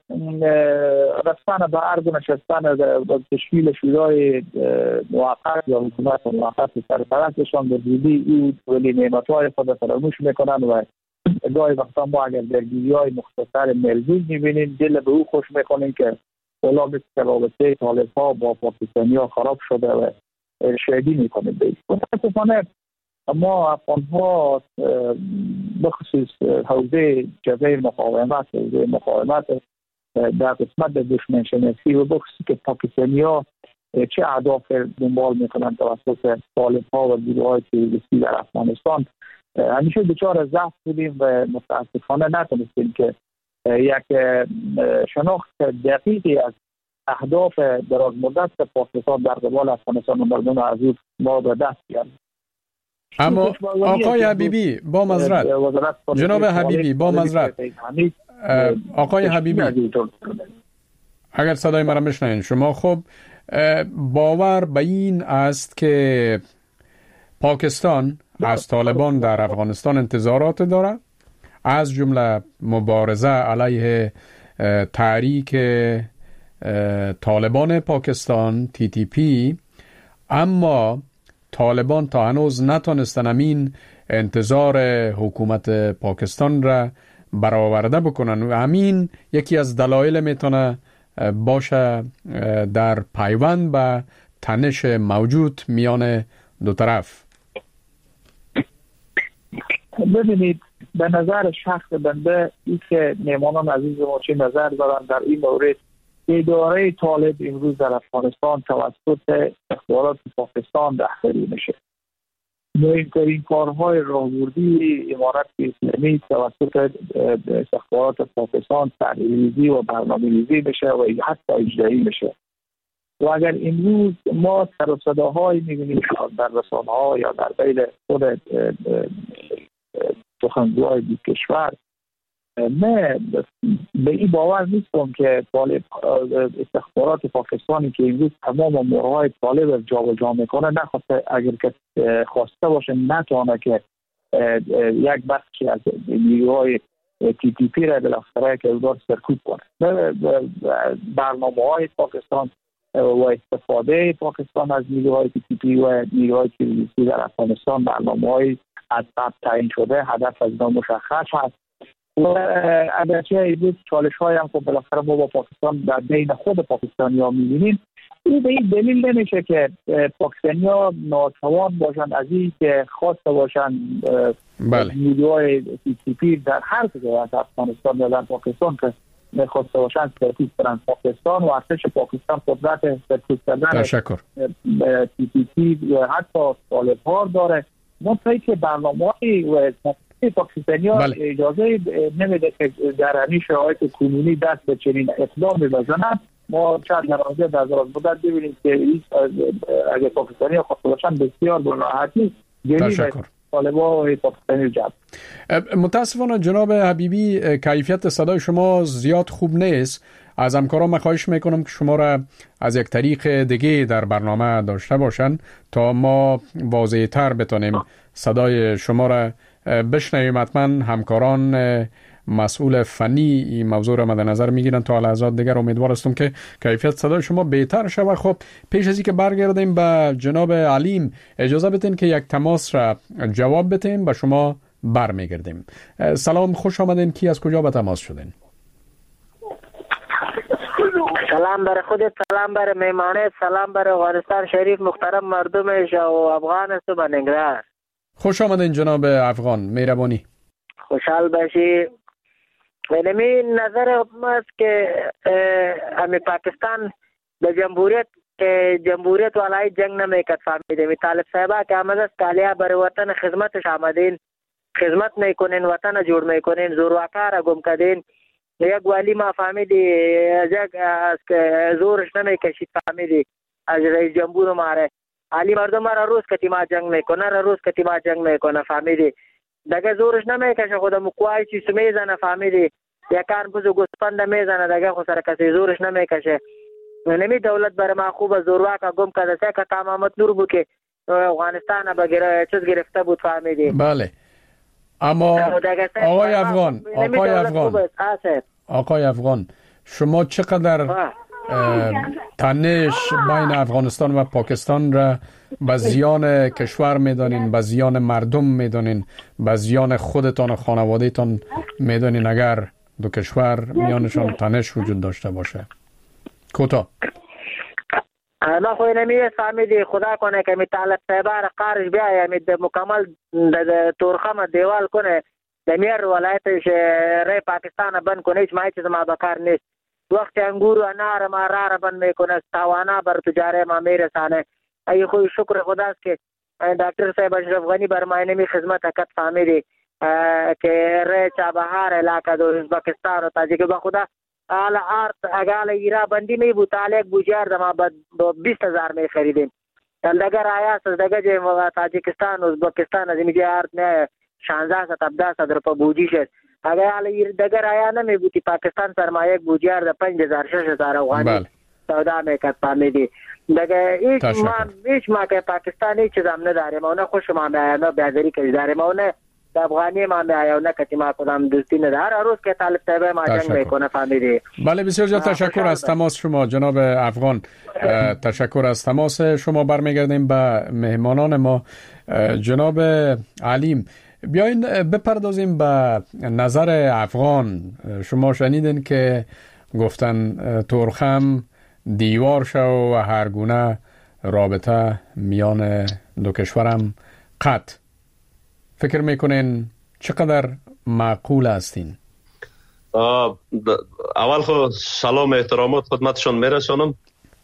H: رفتن به عرض نشستن و تشکیل شورای موقت یا حکومت موقت سرپرستشان به زودی او ولی نعمت‌های خود فراموش میکنن و گاهی وقتا ما اگر درگیری‌های مختصر ملزوم میبینیم دل به او خوش میکنیم که اولا مثل رابطه طالب‌ها با پاکستانی‌ها خراب شده و شهدی میکنیم به این. متاسفانه ما افغان‌ها بخصوص حوزه جبهه مقاومت حوزه مقاومت در قسمت دشمن شناسی و بخصوص که پاکستانی‌ها چه اهداف دنبال میکنند توسط طالب‌ها و گروه‌های تروریستی در افغانستان همیشه دچار ضعف بودیم و متاسفانه نتونستیم که یک شناخت دقیقی از اهداف دراز مدت پاکستان در قبال افغانستان و مردم عزیز ما به دست بیاریم.
E: اما آقای حبیبی با معذرت، جناب حبیبی با معذرت، آقای حبیبی اگر صدای مرا میشنوین شما، خب باور به این است که پاکستان از طالبان در افغانستان انتظارات داره، از جمله مبارزه علیه تحریک طالبان پاکستان تی تی پی، اما طالبان تا هنوز نتونستن همین انتظار حکومت پاکستان را برآورده بکنن و همین یکی از دلایل میتونه باشه در پیوند به تنش موجود میان دو طرف.
H: ببینید، به نظر شخص بنده این که مهمانان عزیز ما چه نظر دارن در این مورد، اداره طالب امروز در افغانستان توسط استخبارات پاکستان رهبری میشه. مهمترین کارهای راهبردی امارت اسلامی توسط استخبارات پاکستان طرح‌ریزی و برنامه‌ریزی میشه و حتی اجرایی میشه. و اگر امروز ما سر و صداهایی میبینیم در رسانه‌ها یا در بین خود سخنگوهای دو کشور نه به این باور نیستم که طالب استخبارات پاکستانی که امروز تمام امورهای طالب را جابجا میکنه نخواسته، اگر که خواسته باشه نتونه که یک بخشی از نیروهای تی تی پی را بالاخره که اودار سرکوب کنه. برنامه‌های پاکستان و استفاده پاکستان از نیروهای تی تی پی و نیروهای تروریستی در افغانستان برنامه‌های از قبل تعیین شده، هدف از اینا مشخص هست و اگرچه این چالش های هم خب بالاخره ما با پاکستان در بین خود پاکستانی ها می‌بینیم، این به این دلیل نمیشه که پاکستانی ها ناتوان باشند از این که خواسته باشند
E: بله.
H: نیروهای تی تی پی در هر کجای از افغانستان یا در پاکستان که خواسته باشند سرکوب کنند. پاکستان و ارتش پاکستان قدرت سرکوب کردن
E: تشکر
H: تی تی پی و حتی طالب‌ها داره. منتهی که برنامه‌های و پاکستانی ها
E: بله.
H: اجازه نمیده که در همین شرایط کنونی دست به چنین اقدامی بزنند. ما چند درازه در دراز مدت ببینیم که اگر پاکستانی ها خواسته باشند بسیار به راحتی جلوی طالبان و پاکستانی جلب.
E: متاسفانه جناب حبیبی کیفیت صدای شما زیاد خوب نیست. از همکاران خواهش میکنم که شما را از یک طریق دیگه در برنامه داشته باشن تا ما واضح تر بتونیم صدای شما را بشنویم. حتما همکاران مسئول فنی این موضوع را مد نظر میگیرن. تا لحظات دیگر امیدوار هستم که کیفیت صدای شما بهتر شود. خب پیش از اینکه برگردیم به جناب علیم اجازه بدین که یک تماس را جواب بدیم و شما برمیگردیم. سلام، خوش آمدین. کی از کجا به تماس شدین؟
I: سلام بر خودت، سلام بر مهمانت، سلام بر افغانستان شریف، محترم مردمش و افغان است و بنگرهار.
E: خوش آمدین جناب افغان، مهربانی.
I: خوشحال باشی. علمی نظر است که همی پاکستان به جمهوریت که جمهوریت والای جنگ نمیکرد. فهمیده می طالب صاحبه که آمده است کالیا بر وطن خدمتش آمدین، خدمت میکنین، وطن جوړ میکنین، زورواکار گم کردین. یک والی ما فهمیدی از که زورش نمیکشید، فهمیدی از رئیس جمهور ماره علی مردم را روز کتی ما جنگ میکنه، را روز کتی ما جنگ میکنه. فهمیدی دیگه زورش نمیکشه، خود مقوای چیز میزنه. فهمیدی یکان بزو گسپند میزنه، دیگه خود سر کسی زورش نمیکشه. نمی دولت بر ما خوب زورواکا گم کرده سه که تمامت نور بود که افغانستان بگیره چیز گرفته بود. فهمیدی
E: بله. اما آقای افغان آقای افغان آقای افغان شما چقدر تنش بین افغانستان و پاکستان را به زیان کشور میدانین، به زیان مردم میدانین، به زیان خودتان و خانوادهتان میدانین اگر دو کشور میانشان تنش وجود داشته باشه؟ کوتاه.
I: ما خو نمیه فهمیدی خدا کنه که می طالب صاحبه قارش بیایه می مکمل تورخم دیوال کنه دمیر ولایتش ری پاکستان بند کنه. هیچ ما چیز ما بکار نیست. وقت انگور و انار ما را بند میکنه، توانا بر تجاره ما میرسانه. ای خو شکر خداست که دکتر صاحب اشرف غنی بر ما نمی خدمت کت. فهمیدی که ری چابهار علاقه دو ازبکستان و تاجیک با خدا حالا آرت اگه ایرا بندی می بود حالا یک بوجار دما با بیست هزار می خریدیم. دگر آیا از دگر جه تاجیکستان و ازبکستان از اینجا آرت نه شانزده ست ابدا ست روپا بوجی شد. اگه حالا دگر آیا نمی بودی پاکستان سرمایه یک بوجار ده پنج هزار شش هزار افغانی سودا میکرد. فهمیدی دیگه هیچ ما هیچ ما که پاکستان هیچ چیز هم نداریم. اونه خوش ما میایم بیادری که داریم. اونه افغانی ما میایم نه کتی ما کدام دوستی نداره. هر روز که طالب صاحب ما جنگ میکنه. فهمیدی.
E: بله بسیار زیاد تشکر از تماس شما جناب افغان. تشکر از تماس شما. برمیگردیم به مهمانان ما. جناب علیم بیاین بپردازیم به نظر افغان. شما شنیدین که گفتن تورخم دیوار شو و هر گونه رابطه میان دو کشورم قطع. فکر میکنین چقدر معقول هستین؟
G: اول خو سلام احترامات خدمتشان میرسانم.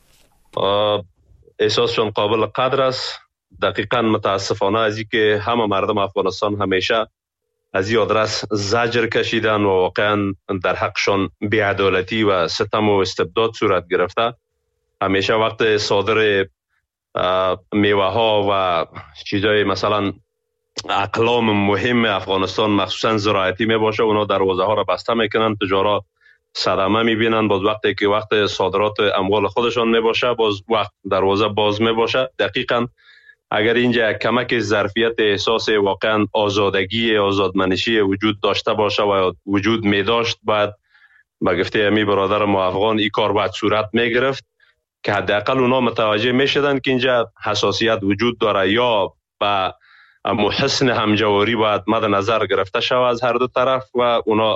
G: احساسشان قابل قدر است. دقیقاً متاسفانه از اینکه همه مردم افغانستان همیشه از این آدرس زجر کشیدن و واقعاً در حقشان بی‌عدالتی و ستم و استبداد صورت گرفته. همیشه وقت صادر میوه ها و چیزای مثلا اقلام مهم افغانستان مخصوصا زراعتی می باشه، اونا دروازه ها را بسته میکنن، تجارت صدمه میبینن. باز وقتی که وقت صادرات اموال خودشان می باشه باز وقت دروازه باز می باشه. دقیقاً اگر اینجا کمک ظرفیت احساس واقعا آزادگی آزادمنشی وجود داشته باشه و وجود می داشت، باید با گفته امی برادر ما افغان این کار باید صورت می گرفت که حداقل اونا متوجه می شدن که اینجا حساسیت وجود داره یا با محسن همجواری باید مد نظر گرفته شود از هر دو طرف و اونا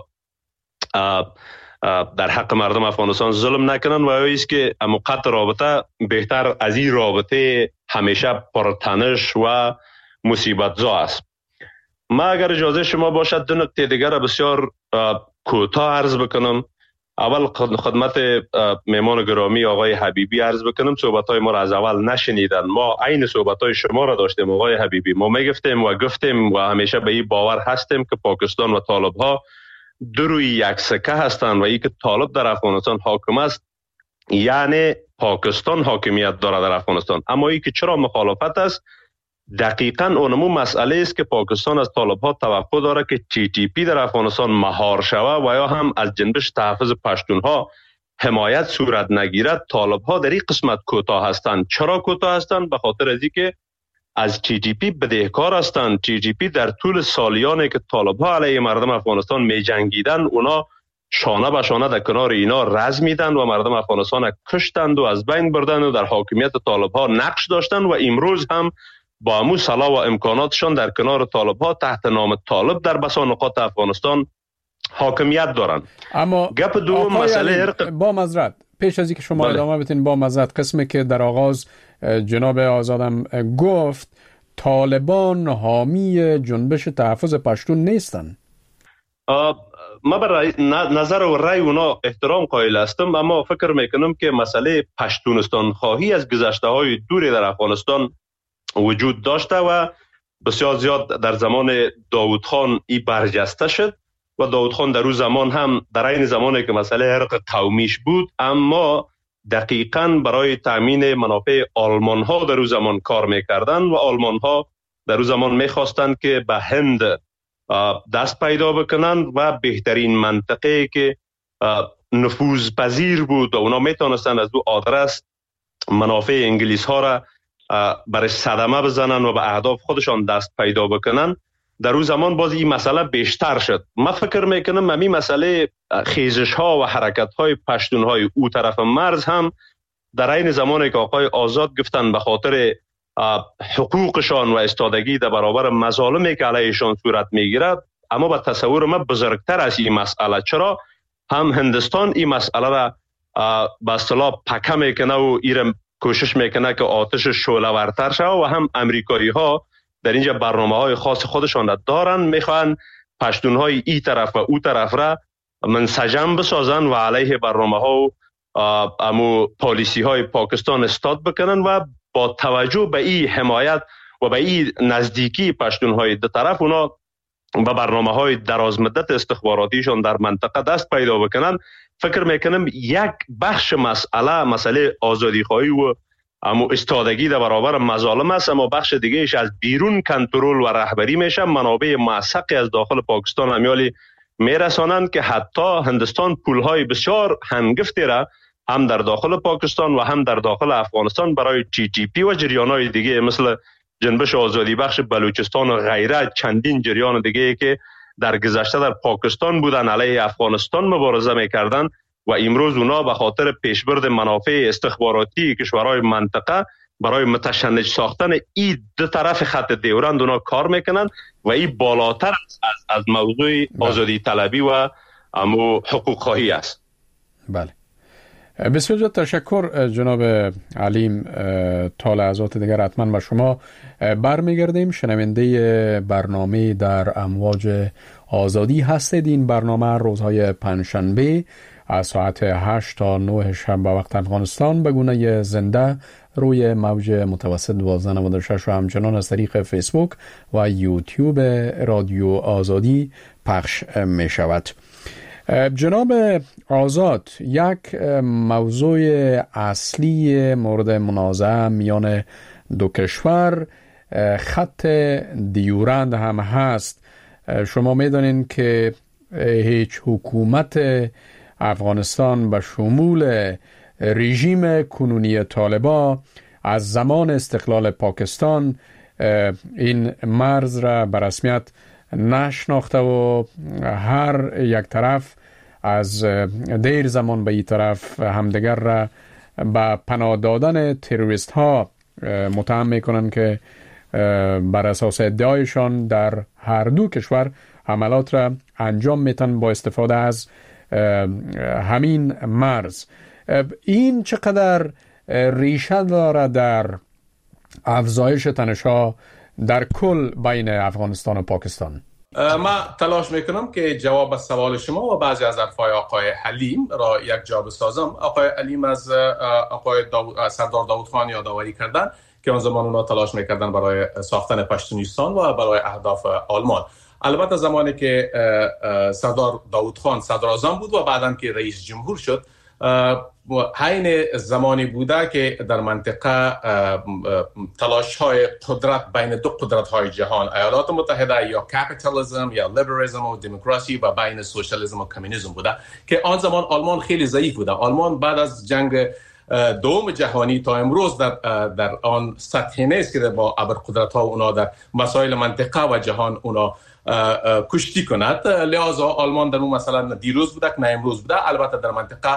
G: در حق مردم افغانستان ظلم نکنن و ایست که موقت رابطه بهتر از این رابطه همیشه پرتنش و مصیبت زا است. ما اگر اجازه شما باشد دو نکته دیگر بسیار کوتاه عرض بکنم. اول خدمت مهمان گرامی آقای حبیبی عرض بکنم، صحبت‌های ما را از اول نشنیدن. ما عین صحبت‌های شما را داشتیم آقای حبیبی. ما میگفتیم و گفتیم و همیشه به این باور هستیم که پاکستان و طالب‌ها دو روی یک سکه هستند و ای که طالب در افغانستان حاکم است یعنی پاکستان حاکمیت دارد در افغانستان. اما ای که چرا مخالفت است، دقیقاً اونمو مسئله است که پاکستان از طالب‌ها توقع داره که تی تی پی در افغانستان مهار شود و یا هم از جنبش تحفظ پشتونها حمایت صورت نگیرد. طالب‌ها در این قسمت کوتاه هستند. چرا کوتاه هستند؟ به خاطر از اینکه از تی تی پی بدهکار هستند. تی تی پی در طول سالیانی که طالب‌ها علیه مردم افغانستان می جنگیدن، اونا شانه به شانه در کنار اینا رز میدن و مردم افغانستان کشتند و از بین بردند و در حاکمیت طالب‌ها نقش داشتند و امروز هم با امو صلاح و امکاناتشان در کنار طالب‌ها تحت نام طالب در بسا نقاط افغانستان حاکمیت دارند.
E: اما
G: گپ دوم مسئله ارق...
E: با معذرت پیش از اینکه شما بله. ادامه بدین، با معذرت قسمی که در آغاز جناب آزادم گفت طالبان حامی جنبش تحفظ پشتون نیستن.
G: ما برای نظر و رأی اونا احترام قائل هستم، اما فکر میکنم که مسئله پشتونستان خواهی از گذشته های دوری در افغانستان وجود داشته و بسیار زیاد در زمان داوود خان ای برجسته شد و داوود خان در اون زمان هم در این زمانی که مسئله ارق قومیش بود، اما دقیقاً برای تامین منافع آلمان ها در اون زمان کار میکردن و آلمان ها در اون زمان میخواستند که به هند دست پیدا بکنن و بهترین منطقه که نفوذ پذیر بود و اونا میتونستن از او آدرس منافع انگلیس ها را برای صدمه بزنن و به اهداف خودشان دست پیدا بکنن، در اون زمان باز این مسئله بیشتر شد. من فکر میکنم همین مسئله خیزش ها و حرکت های پشتون های او طرف مرز هم در این زمانی که آقای آزاد گفتن به خاطر حقوقشان و استادگی در برابر مظالمی که علیهشان صورت میگیرد، اما به تصور من بزرگتر از این مسئله. چرا؟ هم هندستان این مسئله را به اصطلاح پکه میکنه و ایرم کوشش میکنه که آتش شعله ورتر شود و هم امریکایی ها در اینجا برنامه های خاص خودشان را دارن، میخوان پشتون های ای طرف و او طرف را منسجم بسازن و علیه برنامه ها و امو پالیسی های پاکستان استاد بکنن و با توجه به این حمایت و به این نزدیکی پشتون های دو طرف اونا و برنامه های دراز مدت استخباراتیشان در منطقه دست پیدا بکنن. فکر میکنم یک بخش مسئله مسئله آزادی خواهی و اما استادگی در برابر مظالم است، اما بخش دیگه ایش از بیرون کنترل و رهبری میشه. منابع موثقی از داخل پاکستان امیالی میرسانند که حتی هندستان پولهای بسیار هنگفتی را هم در داخل پاکستان و هم در داخل افغانستان برای تی تی پی و جریانهای دیگه مثل جنبش آزادی بخش بلوچستان و غیره، چندین جریان دیگه که در گذشته در پاکستان بودن علیه افغانستان مبارزه میکردن و امروز اونا به خاطر پیشبرد منافع استخباراتی کشورهای منطقه برای متشنج ساختن این دو طرف خط دیورند اونا کار میکنن و این بالاتر از, از موضوع آزادی طلبی و امو حقوق خواهی است.
E: بله، بسیار زیاد تشکر جناب علیم. تا لحظات دیگر حتما با شما برمیگردیم. شنونده برنامه در امواج آزادی هستید. این برنامه روزهای پنجشنبه از ساعت هشت تا نه شب به وقت افغانستان به گونه زنده روی موج متوسط دوازده نود و شش و همچنان از طریق فیسبوک و یوتیوب رادیو آزادی پخش می شود. جناب آزاد، یک موضوع اصلی مورد منازعه میان دو کشور خط دیورند هم هست. شما میدونین که هیچ حکومت افغانستان به شمول رژیم کنونی طالبان از زمان استقلال پاکستان این مرز را به رسمیت نشناخته و هر یک طرف از دیر زمان به این طرف همدیگر را به پناه دادن تروریست ها متهم میکنن که بر اساس ادعایشان در هر دو کشور حملات را انجام میتن با استفاده از همین مرز. این چقدر ریشه داره در افزایش تنش‌ها در کل بین افغانستان و پاکستان؟
F: ما تلاش میکنم که جواب سوال شما و بعضی از حرفای آقای حلیم را یک جا بسازم. آقای حلیم از آقای داو... سردار داود خان یادآوری کردن که آن زمان اونا تلاش میکردن برای ساختن پشتونیستان و برای اهداف آلمان. البته زمانی که سردار داود خان صدر اعظم بود و بعداً که رئیس جمهور شد، حین زمانی بوده که در منطقه تلاش های قدرت بین دو قدرت های جهان، ایالات متحده یا کپیتالیسم یا لیبرالیسم و دموکراسی و بین سوشالیسم و کمونیسم بوده که آن زمان آلمان خیلی ضعیف بوده. آلمان بعد از جنگ دوم جهانی تا امروز در در آن سطحی نیست که با ابرقدرت ها اونا در مسائل منطقه و جهان اونا کشتی کند. لذا آلمان در اون مثلا دیروز بوده که نه امروز بوده. البته در منطقه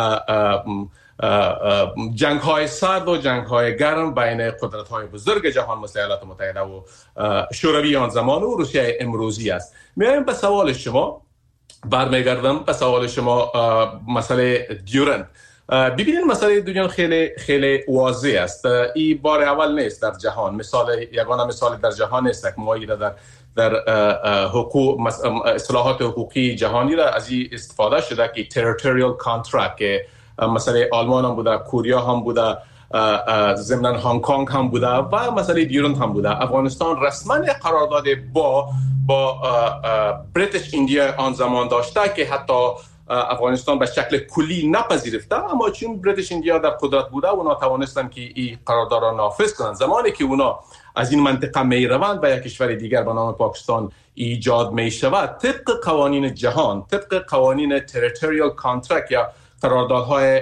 F: جنگ های سرد و جنگ های گرم بین قدرت های بزرگ جهان مثل ایالات متحده و شوروی آن زمان و روسیه امروزی است. میایم به سوال شما، برمیگردم به سوال شما مسئله دیورند. ببینید مسئله دیورند خیلی خیلی واضح است. این بار اول نیست در جهان، مثال یگانه مثال در جهان نیست که ما در در حقوق اصلاحات حقوقی جهانی را از این استفاده شده که territorial contract که مسئله آلمان هم بوده، کوریا هم بوده، ضمن هنگ کنگ هم بوده و مسئله دیورند هم بوده. افغانستان رسما قرارداد با با بریتیش ایندیا آن زمان داشته که حتی افغانستان به شکل کلی نپذیرفته، اما چون بریتیش ایندیا در قدرت بوده اونا توانستن که این قرارداد را نافذ کنند. زمانی که اونا از این منطقه می روند و یک کشور دیگر به نام پاکستان ایجاد می شود، طبق قوانین جهان، طبق قوانین تریتوریال کانترکت یا قراردادهای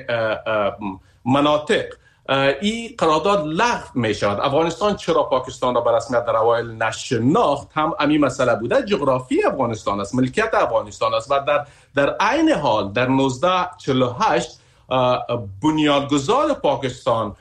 F: مناطق، این قرارداد لغو می شود. افغانستان چرا پاکستان را به رسمیت در اوایل نشناخت هم همین مسئله بوده. جغرافی افغانستان است، ملکیت افغانستان است و در در عین حال در نوزده چهل و هشت بنیانگذار پاکستان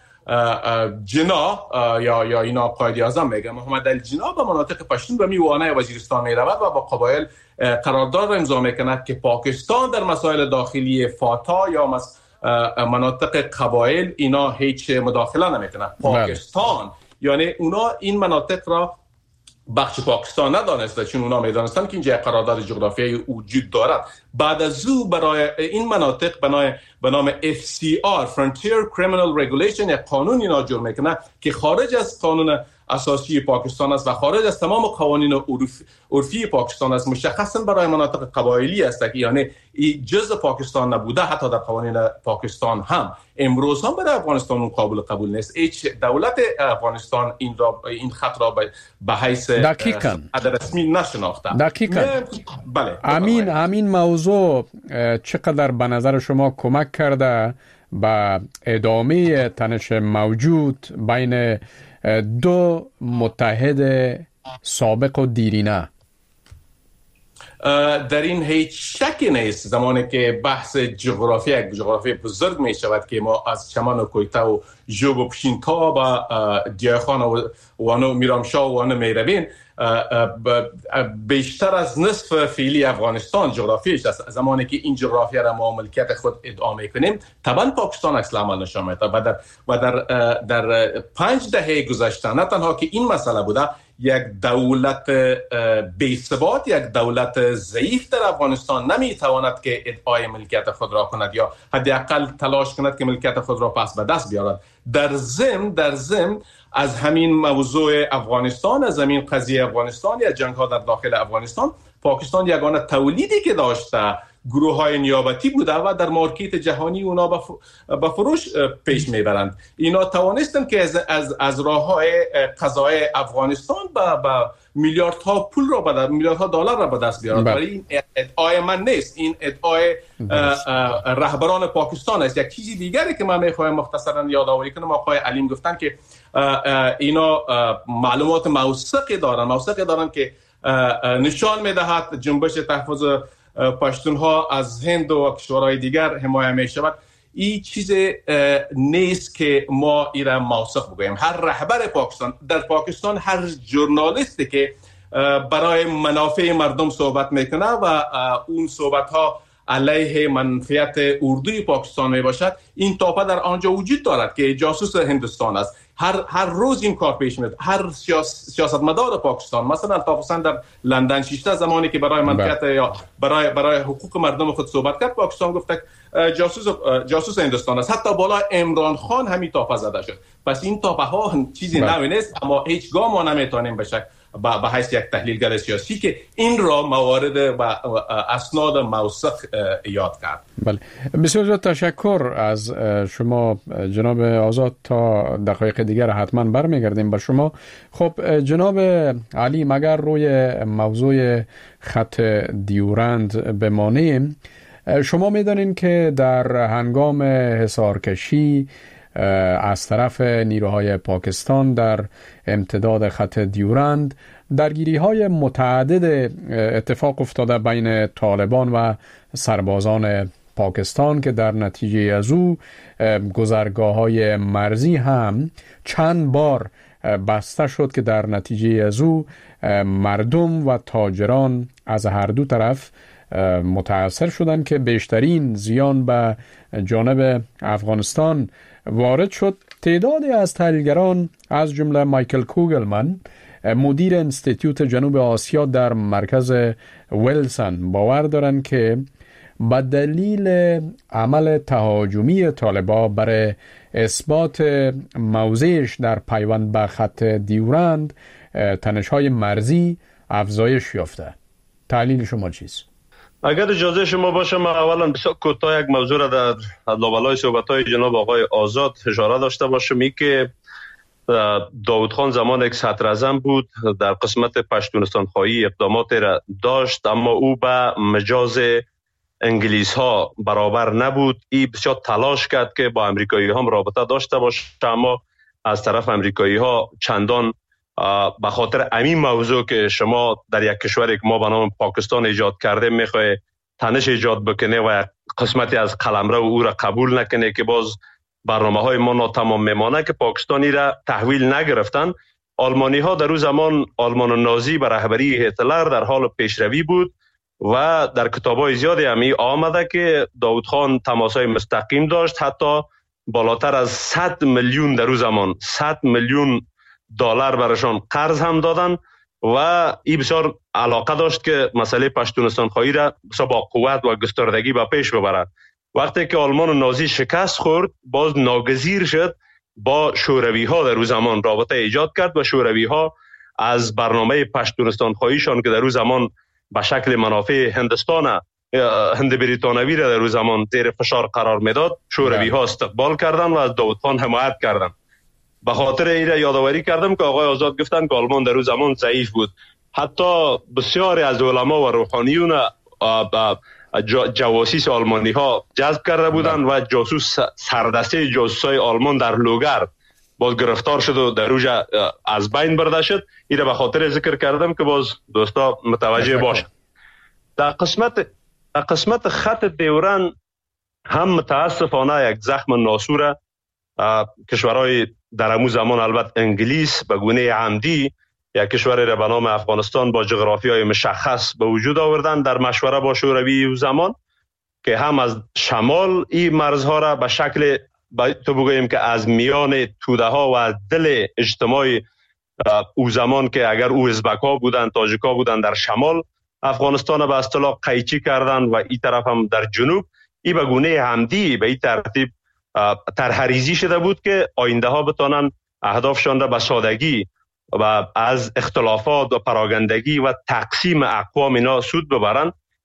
F: جنا یا یا اینا قائد اعظم میگه محمد علی جنا به مناطق پشتون به میوانه وزیرستان میرود و با قبایل قرارداد را امضا میکند که پاکستان در مسائل داخلی فاتا یا مس مناطق قبایل اینا هیچ مداخله نمیکنه. پاکستان یعنی اونا این مناطق را بخش پاکستان ندانسته، چون اونا میدانستن که اینجا قرارداد جغرافیایی وجود دارد. بعد از او برای این مناطق به نام اف سی آر Frontier Criminal Regulation یک قانون اینا جور میکنه که خارج از قانون اساسی پاکستان است و خارج از تمام قوانین عرف عرفی پاکستان است. مشخصا برای مناطق قبایلی است که یعنی جزء پاکستان نبوده. حتی در قوانین پاکستان هم امروز هم برای افغانستان اون قابل قبول نیست. هیچ دولت افغانستان این را این خط را به حیث خط رسمی نشناخته.
E: دقیقاً.
F: بله.
E: امین امین موضوع چقدر به نظر شما کمک کرده به ادامه تنش موجود بین دو متحد سابق و دیرینه؟
F: در این هیچ شکی نیست. زمانی که بحث جغرافی یک جغرافی بزرگ می شود که ما از چمن و کویته و جوب و پشین تا و دیاخان و وانو میرامشاه و وانو میروین، بیشتر از نصف فعلی افغانستان جغرافیش است. زمانی که این جغرافیا را ما ملکیت خود ادعا میکنیم، طبعا پاکستان عکس العمل نشان میده و در و در در پنج دهه گذشته نه تنها که این مسئله بوده، یک دولت بی‌ثبات، یک دولت ضعیف در افغانستان نمیتواند که ادعای ملکیت خود را کند یا حداقل تلاش کند که ملکیت خود را پس به دست بیارد. در ضمن در ضمن از همین موضوع افغانستان، از همین قضیه افغانستان یا جنگ ها در داخل افغانستان، پاکستان یگانه تولیدی که داشته گروه های نیابتی بوده و در مارکت جهانی اونا به فروش پیش میبرند. اینا توانستند که از از, از راه های قضای افغانستان به میلیاردها پول را به میلیاردها دلار را به دست بیارند. ولی این ادعای من نیست، این ادعای رهبران پاکستان است. یک چیزی دیگری که من میخواهم مختصرا یادآوری کنم، آقای علیم گفتن که اینا معلومات موثقی دارن موثقی دارن که نشان میدهد جنبش تحفظ پشتونها از هند و کشورهای دیگر حمایه می شود. این چیز نیست که ما ایران موثق بگوییم. هر رهبر پاکستان در پاکستان، هر ژورنالیستی که برای منافع مردم صحبت میکنه و اون صحبت ها علیه منفعت اردوی پاکستان می باشد، این تاپه در آنجا وجود دارد که جاسوس هندوستان است. هر هر روز این کار پیش میاد. هر سیاس، سیاستمدار پاکستان، مثلا تافسن در لندن شیشته زمانی که برای منفعت یا برای برای حقوق مردم خود صحبت کرد، پاکستان گفت جاسوس جاسوس هندوستان است. حتی بالا عمران خان همین تاپه زده شد. پس این تاپه ها چیزی نوی نیست، اما هیچگاه ما نمیتونیم به شک به حیث یک تحلیلگر سیاسی که این را موارد و اسناد موثق یاد کرد.
E: بله، بسیار تشکر از شما جناب آزاد. تا دقایق دیگر حتما برمیگردیم به شما. خب جناب علی، مگر روی موضوع خط دیورند بمانیم، شما میدانین که در هنگام حصارکشی از طرف نیروهای پاکستان در امتداد خط دیورند درگیری های متعدد اتفاق افتاده بین طالبان و سربازان پاکستان که در نتیجه از او گذرگاه های مرزی هم چند بار بسته شد که در نتیجه از او مردم و تاجران از هر دو طرف متاثر شدند که بیشترین زیان به جانب افغانستان وارد شد. تعدادی از تحلیلگران از جمله مایکل کوگلمن، مدیر انستیتوت جنوب آسیا در مرکز ویلسون، باور دارند که به دلیل عمل تهاجمی طالبان برای اثبات موضعش در پیوند به خط دیورند، تنش‌های مرزی افزایش یافته. تحلیل شما چیست؟
G: اگر اجازه شما باشه، ما اولا بسیار کوتاه یک موضوع را در لابلای صحبت‌های جناب آقای آزاد اشاره داشته باشم. این که داود خان زمان یک صدر اعظم بود، در قسمت پشتونستان خواهی اقدامات را داشت، اما او به مجاز انگلیس ها برابر نبود. این بسیار تلاش کرد که با امریکایی هم رابطه داشته باشه، اما از طرف امریکایی ها چندان به خاطر همین موضوع که شما در یک کشوری که ما به نام پاکستان ایجاد کرده میخوای تنش ایجاد بکنه و قسمتی از قلمرو او را قبول نکنه که باز برنامه های ما ناتمام میمانه، که پاکستانی را تحویل نگرفتن. آلمانی ها در اون زمان، آلمان نازی به رهبری هتلر در حال پیشروی بود و در کتاب‌های زیادی همی آمده که داود خان تماس‌های مستقیم داشت، حتی بالاتر از صد میلیون در اون زمان صد میلیون دلار براشان قرض هم دادن و این بسیار علاقه داشت که مسئله پشتونستان خواهی را با قوت و گستردگی به پیش ببرد. وقتی که آلمان نازی شکست خورد، باز ناگزیر شد با شوروی ها در اون زمان رابطه ایجاد کرد و شوروی ها از برنامه پشتونستان خواهیشان که در اون زمان به شکل منافع هندستان هند بریتانوی را در اون زمان زیر فشار قرار میداد، شوروی ها استقبال کردن و از داود خان حمایت کردن. به خاطر این را یادآوری کردم که آقای آزاد گفتن که آلمان در اون زمان ضعیف بود. حتی بسیاری از علما و روحانیون جواسیس آلمانی ها جذب کرده بودند و جاسوس سردسته جاسوسای آلمان در لوگر باز گرفتار شد و در اوجا از بین برده شد. این را به خاطر ذکر کردم که باز دوستا متوجه باشند. در قسمت در قسمت خط دیورن هم متاسفانه یک زخم ناسور کشورهای در امو زمان، البته انگلیس به گونه عمدی یک کشوری را به نام افغانستان با جغرافیای مشخص به وجود آوردن در مشوره با شوروی او زمان، که هم از شمال این مرزها را به شکل تو بگوییم که از میان توده ها و از دل اجتماع او زمان که اگر او ازبک ها بودن، تاجیک ها بودن، در شمال افغانستان به اصطلاح قیچی کردن و این طرف هم در جنوب. این به گونه عمدی به این ترتیب طرح‌ریزی شده بود که آینده ها بتانن اهدافشان را به سادگی و از اختلافات و پراگندگی و تقسیم اقوام اینا سود ببرن.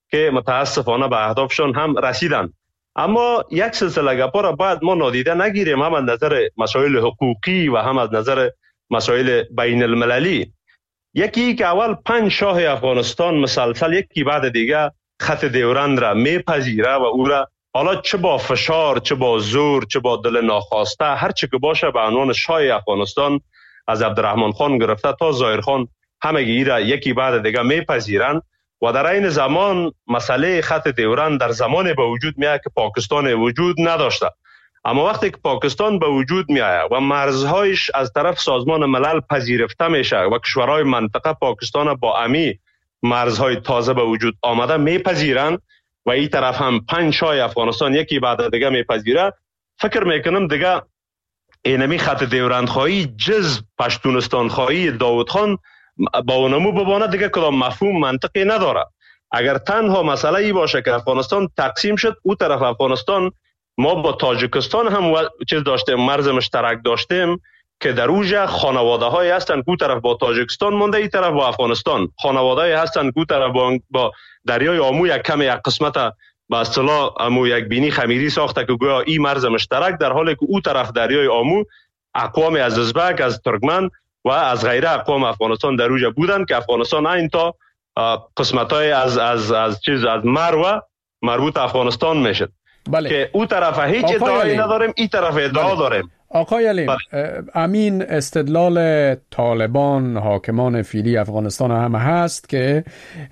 G: که متاسفانه به اهدافشون هم رسیدن. اما یک سلسله گپا را باید ما نادیده نگیریم، هم از نظر مسائل حقوقی و هم از نظر مسائل بین المللی. یکی که اول پنج شاه افغانستان مسلسل یکی بعد دیگه خط دیورند را میپذیره و او را حالا چه با فشار، چه با زور، چه با دل ناخواسته، هر چه که باشه به عنوان شاه افغانستان از عبدالرحمن خان گرفته تا ظاهر خان همگی را یکی بعد دیگه میپذیرند و در این زمان مسئله خط دیورند در زمان به وجود میاد که پاکستان وجود نداشته. اما وقتی که پاکستان به وجود میآید و مرزهایش از طرف سازمان ملل پذیرفته میشه و کشورهای منطقه پاکستان با امی مرزهای تازه به وجود آمده میپذیرند و این طرف هم پنج شاه افغانستان یکی بعد دیگه میپذیره، فکر میکنم دیگه اینمی خط دیورند خواهی جز پشتونستان خواهی داود خان با اونمو ببانه دیگه کدام مفهوم منطقی نداره. اگر تنها مسئله ای باشه که افغانستان تقسیم شد، او طرف افغانستان ما با تاجیکستان هم چیز داشتیم، مرز مشترک داشتیم که در اوجه خانواده های هستن که او طرف با تاجیکستان مونده، این طرف با افغانستان خانواده های هستن که او طرف با, با دریای آمو یک کم یک قسمت به اصطلاح امو یک بینی خمیری ساخته که گویا این مرز مشترک، در حالی که او طرف دریای آمو اقوام از ازبک، از ترکمن و از غیره اقوام افغانستان در اوجه بودن که افغانستان این تا قسمت های از از از چیز از مرو مربوط افغانستان میشد. بله. که او طرف هیچ ادعایی نداریم، این طرف ادعا بله. داریم.
E: آقای علیم، بله. امین استدلال طالبان حاکمان فعلی افغانستان هم هست که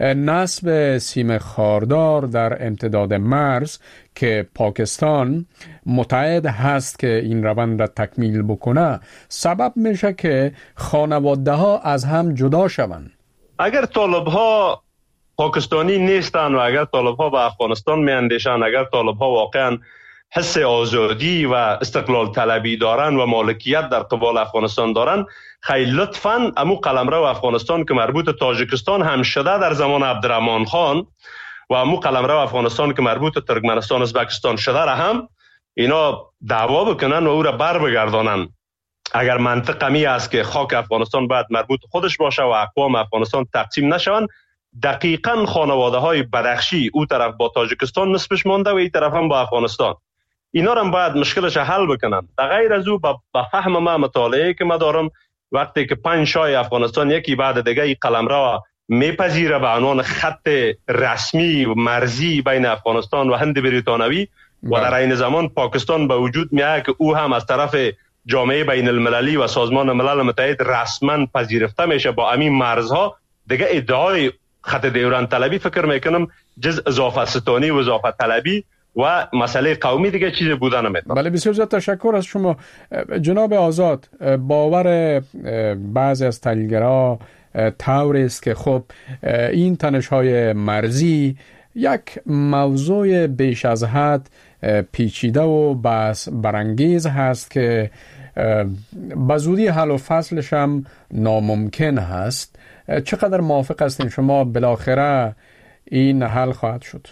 E: نصب سیم خاردار در امتداد مرز که پاکستان متعهد هست که این روند را تکمیل بکنه سبب میشه که خانواده ها از هم جدا شوند.
G: اگر طالب ها پاکستانی نیستن و اگر طالب ها به افغانستان می اندیشن، اگر طالب ها واقعا حس آزادی و استقلال طلبی دارن و مالکیت در قبال افغانستان دارن، خیلی لطفاً امو قلمرو افغانستان که مربوط تاجیکستان هم شده در زمان عبدالرحمن خان و امو قلمرو افغانستان که مربوط ترکمنستان ازبکستان شده را هم اینا دعوا بکنن و او را بر بگردانن. اگر منطق می است که خاک افغانستان باید مربوط خودش باشه و اقوام افغانستان تقسیم نشوند، دقیقاً خانواده های بدخشی او طرف با تاجیکستان نسبش مانده و این طرف هم با افغانستان، اینا هم باید مشکلش حل بکنن. در غیر از او با فهم ما مطالعه که ما دارم، وقتی که پنج شاه افغانستان یکی بعد دیگه این قلمرو میپذیره به عنوان خط رسمی و مرزی بین افغانستان و هند بریتانوی و در این زمان پاکستان به وجود میاد که او هم از طرف جامعه بین المللی و سازمان ملل متحد رسما پذیرفته میشه با همین مرزها، دیگه ادعای خط دیورند طلبی فکر میکنم جز اضافه ستانی و اضافه طلبی و مسئله قومی دیگه چیز بودن نمیتونه.
E: بله، بسیار زیاد تشکر از شما جناب آزاد. باور بعضی از تحلیلگرها طوری است که خب این تنش‌های مرزی یک موضوع بیش از حد پیچیده و بس برانگیز هست که به زودی حل و فصلش هم ناممکن هست. چقدر موافق هستین شما بالاخره این حل خواهد شد؟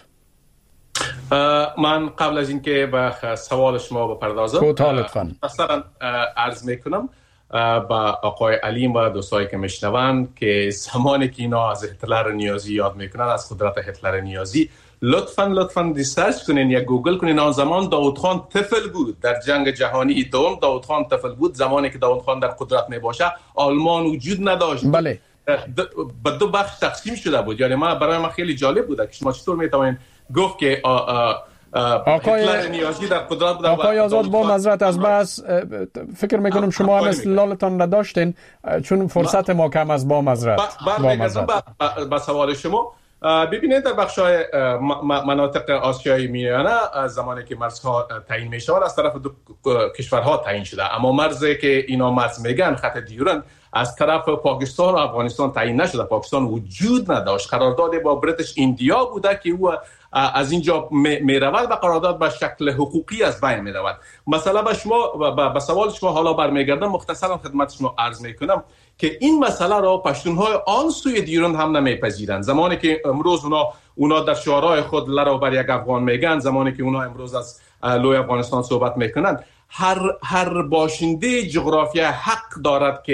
F: من قبل از اینکه به سوال شما بپردازم
E: کوتاه لطفاً
F: اصلا عرض میکنم با آقای علیم و دوستایی که میشنوند که زمانی که اینا از هتلر نیازی یاد میکنن، از قدرت هتلر نیازی، لطفاً لطفاً ریسرچ کنین یا گوگل کنین. آن زمان داود خان طفل بود در جنگ جهانی دوم. داود خان طفل بود زمانی که داود خان در قدرت می باشه. آلمان وجود نداشت.
E: بله.
F: به دو بخش تقسیم شده بود. یعنی من برای من خیلی جالب بود که شما چطور میتونین گفت که هتلر نیازی در قدرت بود.
E: آقای آزاد با معذرت از بس فکر میکنم شما هم استدلالتان نداشتین چون فرصت ما کم از با معذرت.
F: برمیگردم به سوال شما. ببینید در بخش‌های مناطق آسیای میانه زمانی که مرزها تعیین میشه از طرف دو کشورها تعیین شده، اما مرزی که اینا مرز میگن خط دیورند از طرف پاکستان و افغانستان تعیین نشده. پاکستان وجود نداشت. قرارداد با بریتیش ایندیا بوده که او از اینجا می رود و قرارداد به شکل حقوقی از بین می رود. مثلا به شما به سوال شما حالا برمیگردم، مختصرا خدمت شما عرض میکنم که این مسئله را پشتونهای آن سوی دیورند هم نمیپذیرند. زمانی که امروز اونا اونا در شعارهای خود لرا بر یک افغان میگن، زمانی که اونا امروز از لوی افغانستان صحبت میکنن، هر هر باشنده جغرافیا حق دارد که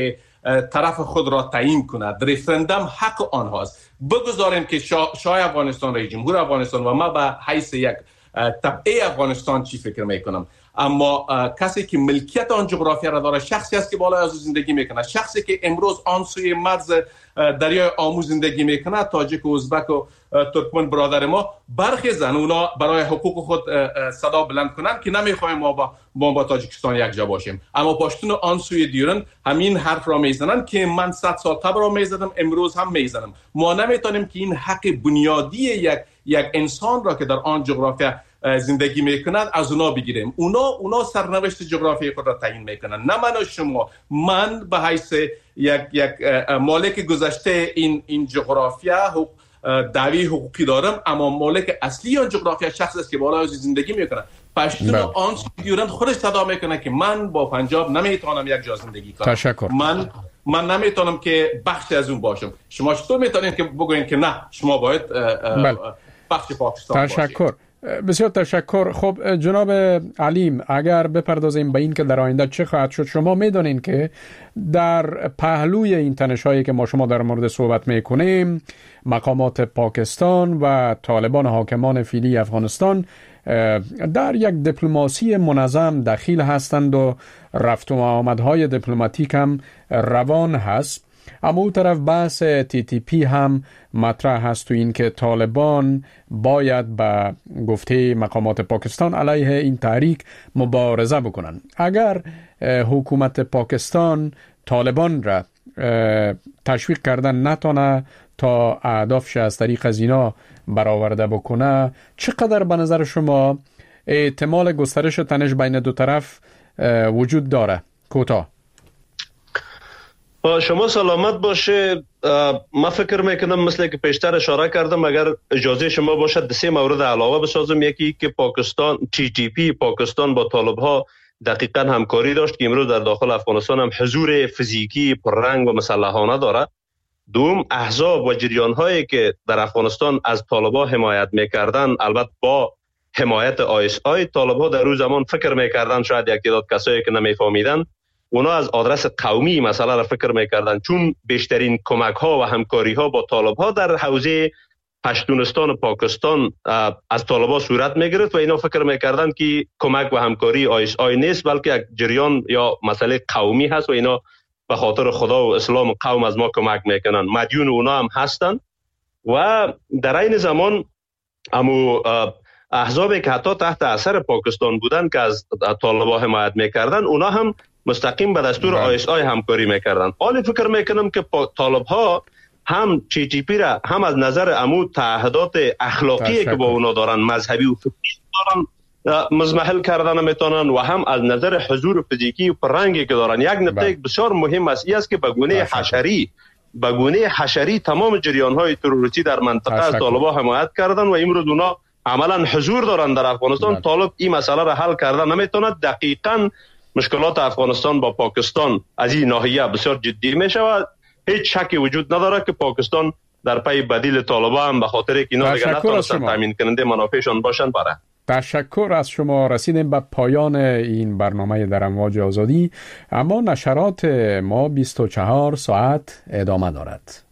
F: طرف خود را تعیین کند. رفرندم حق آنهاست. بگذاریم که شاه, شاه افغانستان، رئیس جمهور افغانستان و ما به حیث یک طبعه افغانستان چی فکر میکنم، اما کسی که ملکیت آن جغرافیا را داره شخصی است که بالای از زندگی میکنه، شخصی که امروز آن سوی مرز دریای آمو زندگی میکنه، تاجیک و ازبک و ترکمن برادر ما، برخیزن اونا برای حقوق خود صدا بلند کنن که نمیخوایم ما با ما با تاجیکستان یک جا باشیم. اما پشتون آن سوی دیرن همین حرف را میزنن که من صد سال قبل را میزدم، امروز هم میزنم. ما نمیتونیم که این حق بنیادی یک یک انسان را که در آن جغرافیا زندگی میکنند از اونا بگیریم. اونا اونا سرنوشت جغرافیایی خود را تعیین میکنن، نه من و شما. من به حیث یک یک مالک گذشته این این جغرافیا دعوی حقوقی دارم، اما مالک اصلی آن جغرافیا شخص است که بالای زندگی میکنه. پشتون آن سویورن خودش صدا میکنه که من با پنجاب نمیتونم یک جا زندگی کنم.
E: تشکر.
F: من من نمیتونم که بخش از اون باشم. شما چطور میتونید که بگوین که نه شما باید بخش پاکستان باشید؟
E: تشکر. بسیار تشکر. خب جناب علیم، اگر بپردازیم به این که در آینده چه خواهد شد، شما میدونین که در پهلوی این تنش‌هایی که ما شما در مورد صحبت میکنیم، مقامات پاکستان و طالبان حاکمان فعلی افغانستان در یک دیپلماسی منظم دخیل هستند و رفت و آمدهای دیپلماتیک هم روان هست. اما اون طرف بحث تی تی پی هم مطرح هست تو این که طالبان باید به گفته مقامات پاکستان علیه این تحریک مبارزه بکنن. اگر حکومت پاکستان طالبان را تشویق کردن نتونه تا اهدافش از طریق از اینا برآورده بکنه، چقدر به نظر شما احتمال گسترش تنش بین دو طرف وجود داره؟ کوتاه.
G: شما سلامت باشه. ما فکر میکنم مثل که پیشتر اشاره کردم، اگر اجازه شما باشد سه مورد علاوه بسازم. یکی که پاکستان تی تی پی پاکستان با طالب ها دقیقاً همکاری داشت که امروز در داخل افغانستان هم حضور فیزیکی پررنگ و مسلحانه داره. دوم، احزاب و جریان هایی که در افغانستان از طالبان حمایت میکردن، البته با حمایت آی اس آی، طالبان در روز زمان فکر میکردن شاید یک تعداد کسایی که نمیفهمیدن اونا از آدرس قومی مسئله را فکر میکردن، چون بیشترین کمک ها و همکاری ها با طالب ها در حوزه پشتونستان و پاکستان از طالبان صورت میگرفت و اینا فکر میکردن که کمک و همکاری آی اس آی نیست بلکه یک جریان یا مسئله قومی هست و اینا به خاطر خدا و اسلام و قوم از ما کمک میکنن. مدیون اونا هم هستن. و در این زمان امو احزابی که حتی تحت اثر پاکستان بودن که از طالبان حمایت میکردن، اونا هم مستقیم به دستور آی اس آی همکاری میکردن. حالی فکر میکنم که طالب ها هم تی تی پی را هم از نظر امو تعهدات اخلاقی که با اونا دارن، مذهبی و فکری دارن، مزمحل کردن نمیتونن، و هم از نظر حضور فیزیکی و پررنگی که دارن. یک نکته بسیار مهم است این است که به گونه حشری به گونه حشری تمام جریان های تروریستی در منطقه از طالبان حمایت کردن و امروز اونا عملا حضور دارن در افغانستان. طالب این مسئله را حل کردن نمیتونه. دقیقاً مشکلات افغانستان با پاکستان از این ناحیه بسیار جدی می شود. هیچ شکی وجود نداره که پاکستان در پی بدیل طالبان هم به خاطر که اینا دیگه نتونستن تامین کننده منافعشان باشن بره.
E: تشکر از شما. رسیدیم به پایان این برنامه در امواج آزادی، اما نشرات ما بیست و چهار ساعت ادامه دارد.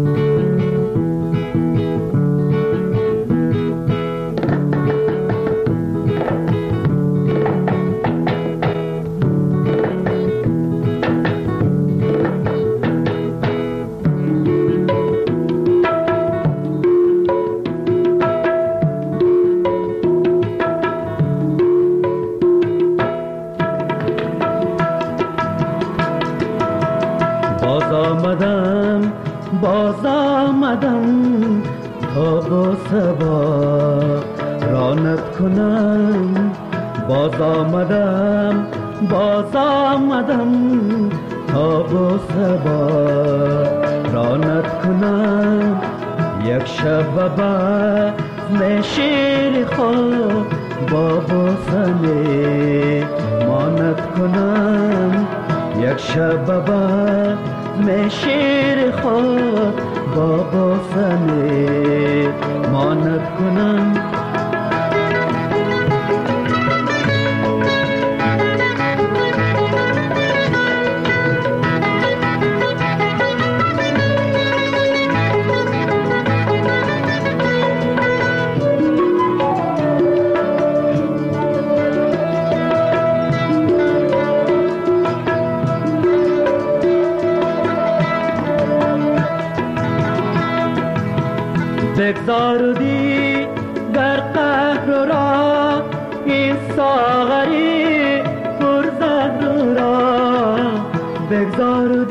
J: باز آمدم تا با سبا رانت کنم، باز آمدم باز آمدم تا با سبا رانت کنم. یک شب بزم شیر خود با بوسنه مانت کنم. یک شب بزم شیر خود با بوسنه مانت کنم. بگذار دی در قهر را این ساغری پر زهر را بگذار